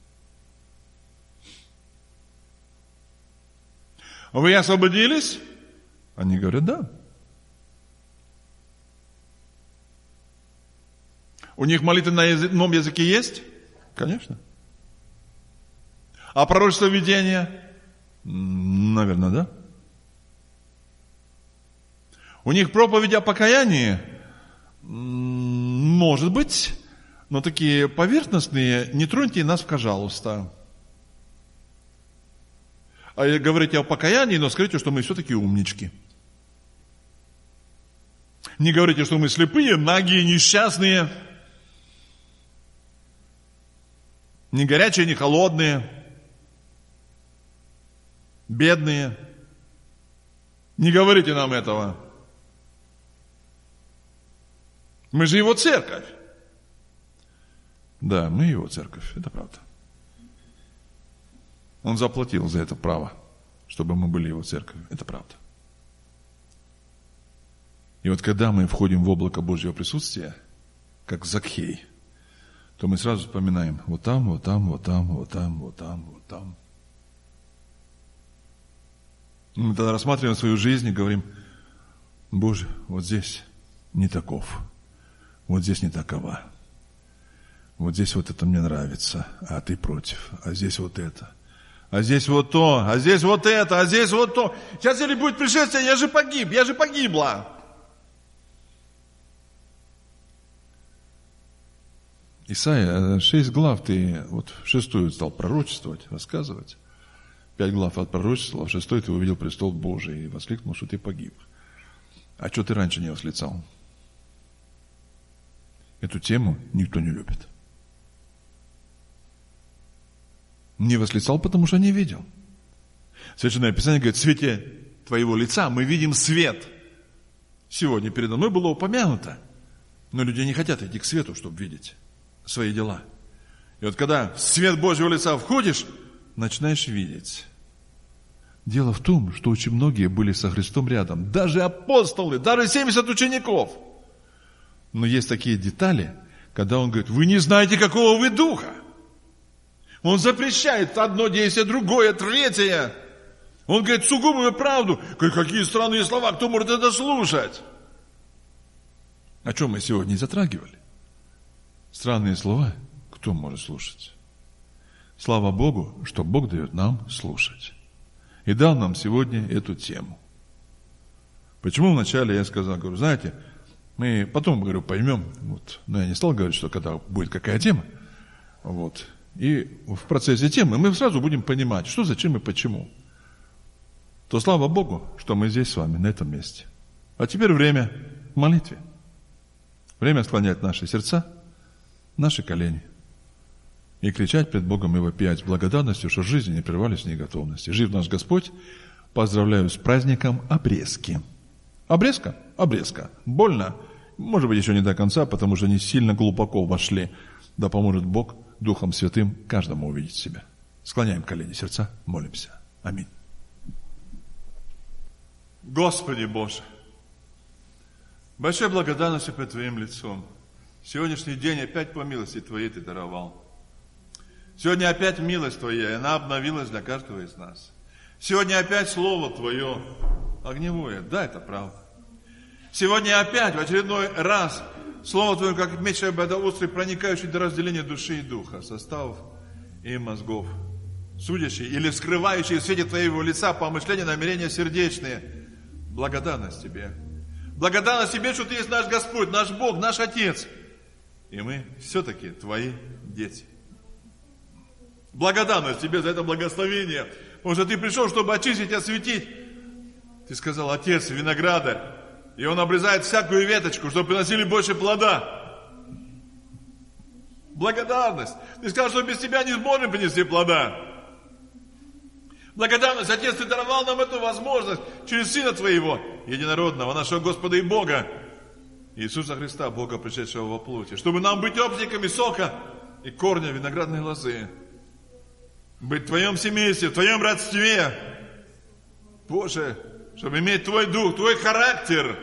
Вы освободились? Они говорят, да. У них молитвы на ином языке есть? Конечно. А пророчество видения? Наверное, да. У них проповеди о покаянии? Может быть, но такие поверхностные. Не троньте нас, пожалуйста. А говорите о покаянии, но скажите, что мы все-таки умнички. Не говорите, что мы слепые, нагие, несчастные, не горячие, не холодные, бедные. Не говорите нам этого. Мы же его церковь. Да, мы его церковь, это правда. Он заплатил за это право, чтобы мы были его церковью. Это правда. И вот когда мы входим в облако Божьего присутствия, как Закхей, то мы сразу вспоминаем вот там, вот там, вот там, вот там, вот там, вот там. Мы тогда рассматриваем свою жизнь и говорим: Боже, вот здесь не таков, вот здесь не такова, вот здесь вот это мне нравится, а ты против, а здесь вот это, а здесь вот то, а здесь вот это, а здесь вот то. Сейчас или будет пришествие, я же погиб, я же погибла. Исайя, шесть глав ты вот в шестую стал пророчествовать, рассказывать. Пять глав отпророчествовал, а в шестой ты увидел престол Божий и воскликнул, что ты погиб. А что ты раньше не восклицал? Эту тему никто не любит. Не восклицал, потому что не видел. Священное Писание говорит: в свете твоего лица мы видим свет. Сегодня передо мной было упомянуто. Но люди не хотят идти к свету, чтобы видеть свои дела. И вот когда в свет Божьего лица входишь, начинаешь видеть. Дело в том, что очень многие были со Христом рядом. Даже апостолы, даже семьдесят учеников. Но есть такие детали, когда он говорит: вы не знаете, какого вы духа. Он запрещает одно действие, другое, третье. Он говорит сугубую правду. Какие странные слова, кто может это слушать? О чем мы сегодня и затрагивали. Странные слова, кто может слушать? Слава Богу, что Бог дает нам слушать. И дал нам сегодня эту тему. Почему вначале я сказал, говорю, знаете, мы потом, говорю, поймем, вот, но я не стал говорить, что когда будет какая тема, вот, и в процессе темы мы сразу будем понимать, что, зачем и почему. То слава Богу, что мы здесь с вами, на этом месте. А теперь время к молитве. Время склонять наши сердца, наши колени. И кричать пред Богом и вопиять с благодарностью, что жизни не прервались в неготовности. Жив наш Господь, поздравляю с праздником обрезки. Обрезка? Обрезка. Больно? Может быть, еще не до конца, потому что они сильно глубоко вошли. Да поможет Бог Духом Святым каждому увидеть себя. Склоняем колени, сердца, молимся. Аминь. Господи Боже, большой благодарностью пред Твоим лицом. Сегодняшний день опять по милости Твоей Ты даровал. Сегодня опять милость Твоя, и она обновилась для каждого из нас. Сегодня опять Слово Твое огневое. Да, это правда. Сегодня опять, в очередной раз, Слово Твое, как меч обоюдоострый, проникающий до разделения души и духа, составов и мозгов, судящий или вскрывающий в свете Твоего лица помышления, намерения сердечные. Благодарность Тебе. Благодарность Тебе, что Ты есть наш Господь, наш Бог, наш Отец. И мы все-таки Твои дети. Благодарность Тебе за это благословение. Потому что Ты пришел, чтобы очистить, осветить. Ты сказал: Отец виноградарь. И Он обрезает всякую веточку, чтобы приносили больше плода. Благодарность. Ты сказал, что без Тебя не сможем принести плода. Благодарность, Отец, Ты даровал нам эту возможность через Сына Твоего, единородного, нашего Господа и Бога, Иисуса Христа, Бога, пришедшего во плоти, чтобы нам быть обжниками сока и корня виноградной лозы. Быть в Твоем семействе, в Твоем родстве. Боже, чтобы иметь Твой дух, Твой характер.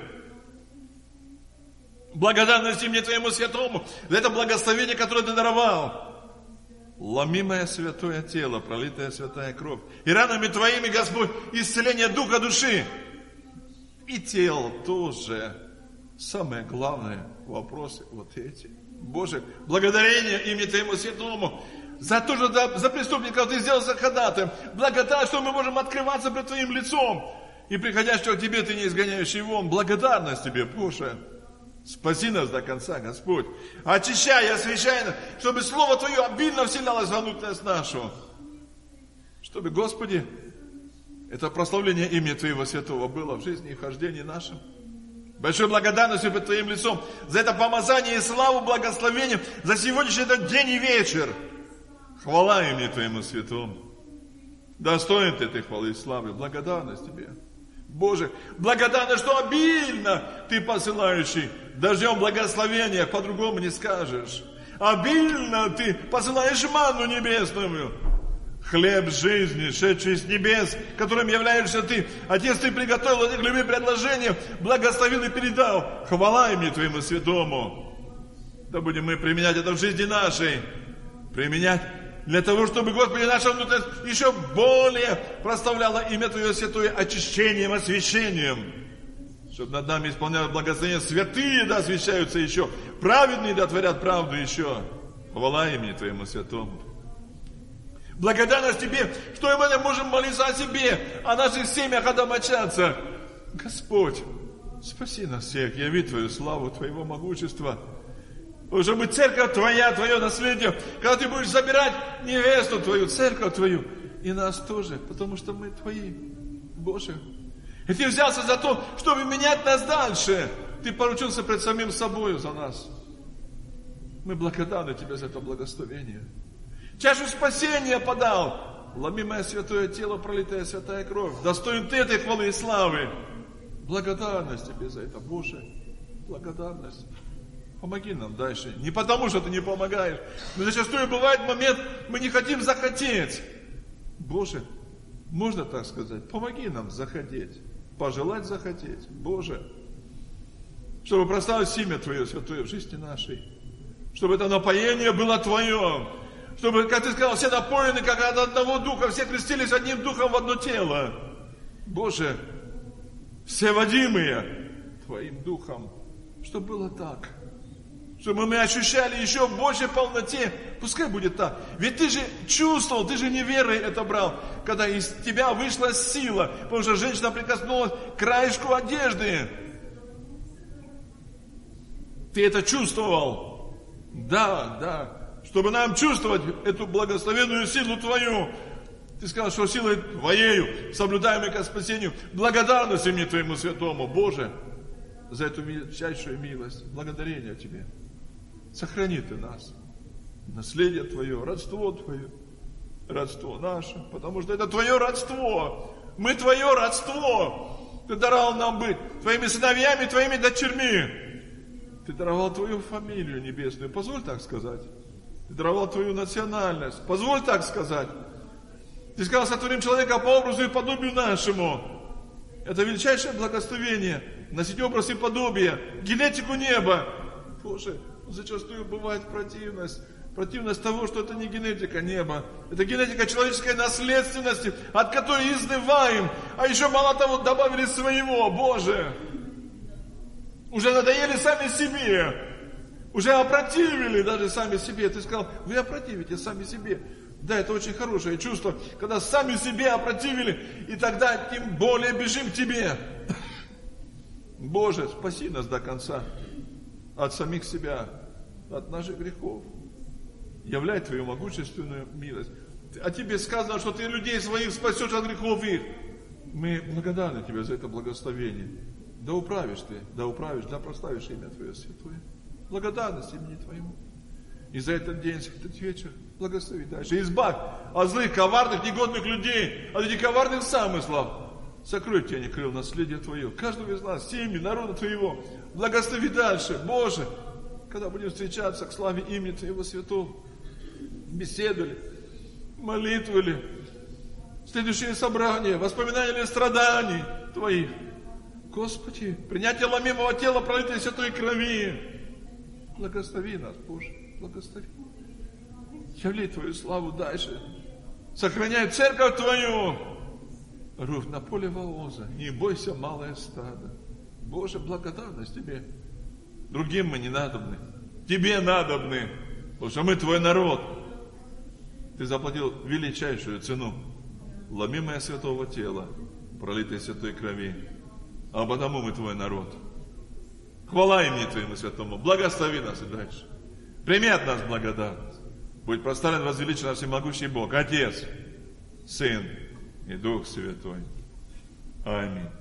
Благодарность имени Твоему Святому за это благословение, которое Ты даровал. Ломимое святое тело, пролитая святая кровь. И ранами Твоими, Господь, исцеление духа, души. И тела тоже. Самое главное вопросы вот эти. Боже, благодарение имени Твоему Святому. За то, что за, за преступников Ты сделал ходатаем. Благодарность, что мы можем открываться пред Твоим лицом. И приходящего к Тебе Ты не изгоняющий вон. Благодарность Тебе, Боже. Спаси нас до конца, Господь. Очищай и освящай нас, чтобы Слово Твое обильно вселялось во внутренность нашу. Чтобы, Господи, это прославление имени Твоего Святого было в жизни и в хождении нашем. Большой благодарностью пред Твоим лицом за это помазание и славу, благословение, за сегодняшний этот день и вечер. Хвала имени Твоему Святому. Достоин Ты этой хвалы и славы. Благодарность Тебе. Боже, благодарность, что обильно Ты посылающий дождем благословения, по-другому не скажешь. Обильно Ты посылаешь манну небесную. Хлеб жизни, шедший с небес, которым являешься Ты. Отец, Ты приготовил этих любви предложения, благословил и передал. Хвала имени Твоему Святому. Да будем мы применять это в жизни нашей. Применять для того, чтобы, Господи, наша внутренность еще более прославляла имя Твое святое очищением, освящением. Чтобы над нами исполнялось благословение. Святые, да, освящаются еще. Праведные, да, творят правду еще. Хвала имени Твоему святому. Благодарность Тебе, что мы можем молиться о себе, о наших семьях, о домочадцах. Господь, спаси нас всех, яви Твою славу, Твоего могущества. Чтобы церковь Твоя, Твое наследие, когда Ты будешь забирать невесту Твою, церковь Твою, и нас тоже, потому что мы Твои, Боже. И Ты взялся за то, чтобы менять нас дальше. Ты поручился пред самим собою за нас. Мы благодарны Тебе за это благословение. Чашу спасения подал. Ломимое святое тело, пролитая святая кровь. Достоин Ты этой хвалы и славы. Благодарность Тебе за это, Боже. Благодарность. Помоги нам дальше. Не потому, что Ты не помогаешь. Но зачастую бывает момент, мы не хотим захотеть. Боже, можно так сказать? Помоги нам захотеть. Пожелать захотеть. Боже. Чтобы прославить имя Твое святое в жизни нашей. Чтобы это напоение было Твое. Чтобы, как Ты сказал, все напоены, как от одного духа, все крестились одним духом в одно тело. Боже, все водимые Твоим духом. Чтобы было так. Чтобы мы ощущали еще в большей полноте. Пускай будет так. Ведь Ты же чувствовал, Ты же не верой это брал, когда из Тебя вышла сила. Потому что женщина прикоснулась к краешку одежды. Ты это чувствовал. Да, да. Чтобы нам чувствовать эту благословенную силу Твою. Ты сказал, что силой Твоею, соблюдаемой ко спасению, благодарность имени Твоему святому, Боже, за эту величайшую милость. Благодарение Тебе. Сохрани Ты нас. Наследие Твое, родство Твое, родство наше. Потому что это Твое родство. Мы Твое родство. Ты даровал нам быть Твоими сыновьями, Твоими дочерьми. Ты даровал Твою фамилию небесную. Позволь так сказать. Ты даровал Твою национальность. Позволь так сказать. Ты сказал, сотворим человека по образу и подобию нашему. Это величайшее благословение. Носить образ и подобие. Генетику неба. Боже, зачастую бывает противность. Противность того, что это не генетика неба. Это генетика человеческой наследственности, от которой изнываем. А еще мало того, добавили своего. Боже. Уже надоели сами себе. Уже опротивили даже сами себе. Ты сказал, вы опротивите сами себе. Да, это очень хорошее чувство, когда сами себе опротивили, и тогда тем более бежим к Тебе. Боже, спаси нас до конца от самих себя, от наших грехов. Являй Твою могущественную милость. А Тебе сказано, что Ты людей своих спасешь от грехов их. Мы благодарны Тебе за это благословение. Да управишь Ты, да управишь, да прославишь имя Твое святое. Благодарность имени Твоему. И за этот день, за этот вечер благослови дальше. Избавь от злых, коварных, негодных людей, от этих коварных замыслов. Сокрой в тени крыл наследие Твое. Каждого из нас, семьи, народа Твоего. Благослови дальше. Боже, когда будем встречаться к славе имени Твоего святого, беседовали, молитвовали, следующее собрание, воспоминания страданий Твоих. Господи, принятие ломимого тела, пролитой святой крови. Благослови нас, Боже, благослови. Являй Твою славу дальше. Сохраняй церковь Твою. Рух на поле волоза. Не бойся, малое стадо. Боже, благодарность Тебе. Другим мы не надобны. Тебе надобны. Потому что мы Твой народ. Ты заплатил величайшую цену. Ломимое святого тела, пролитой святой крови. А потому мы Твой народ. Хвала имени Твоему святому. Благослови нас и дальше. Прими от нас благодарность. Будь прославлен, возвеличен всемогущий Бог, Отец, Сын и Дух Святой. Аминь.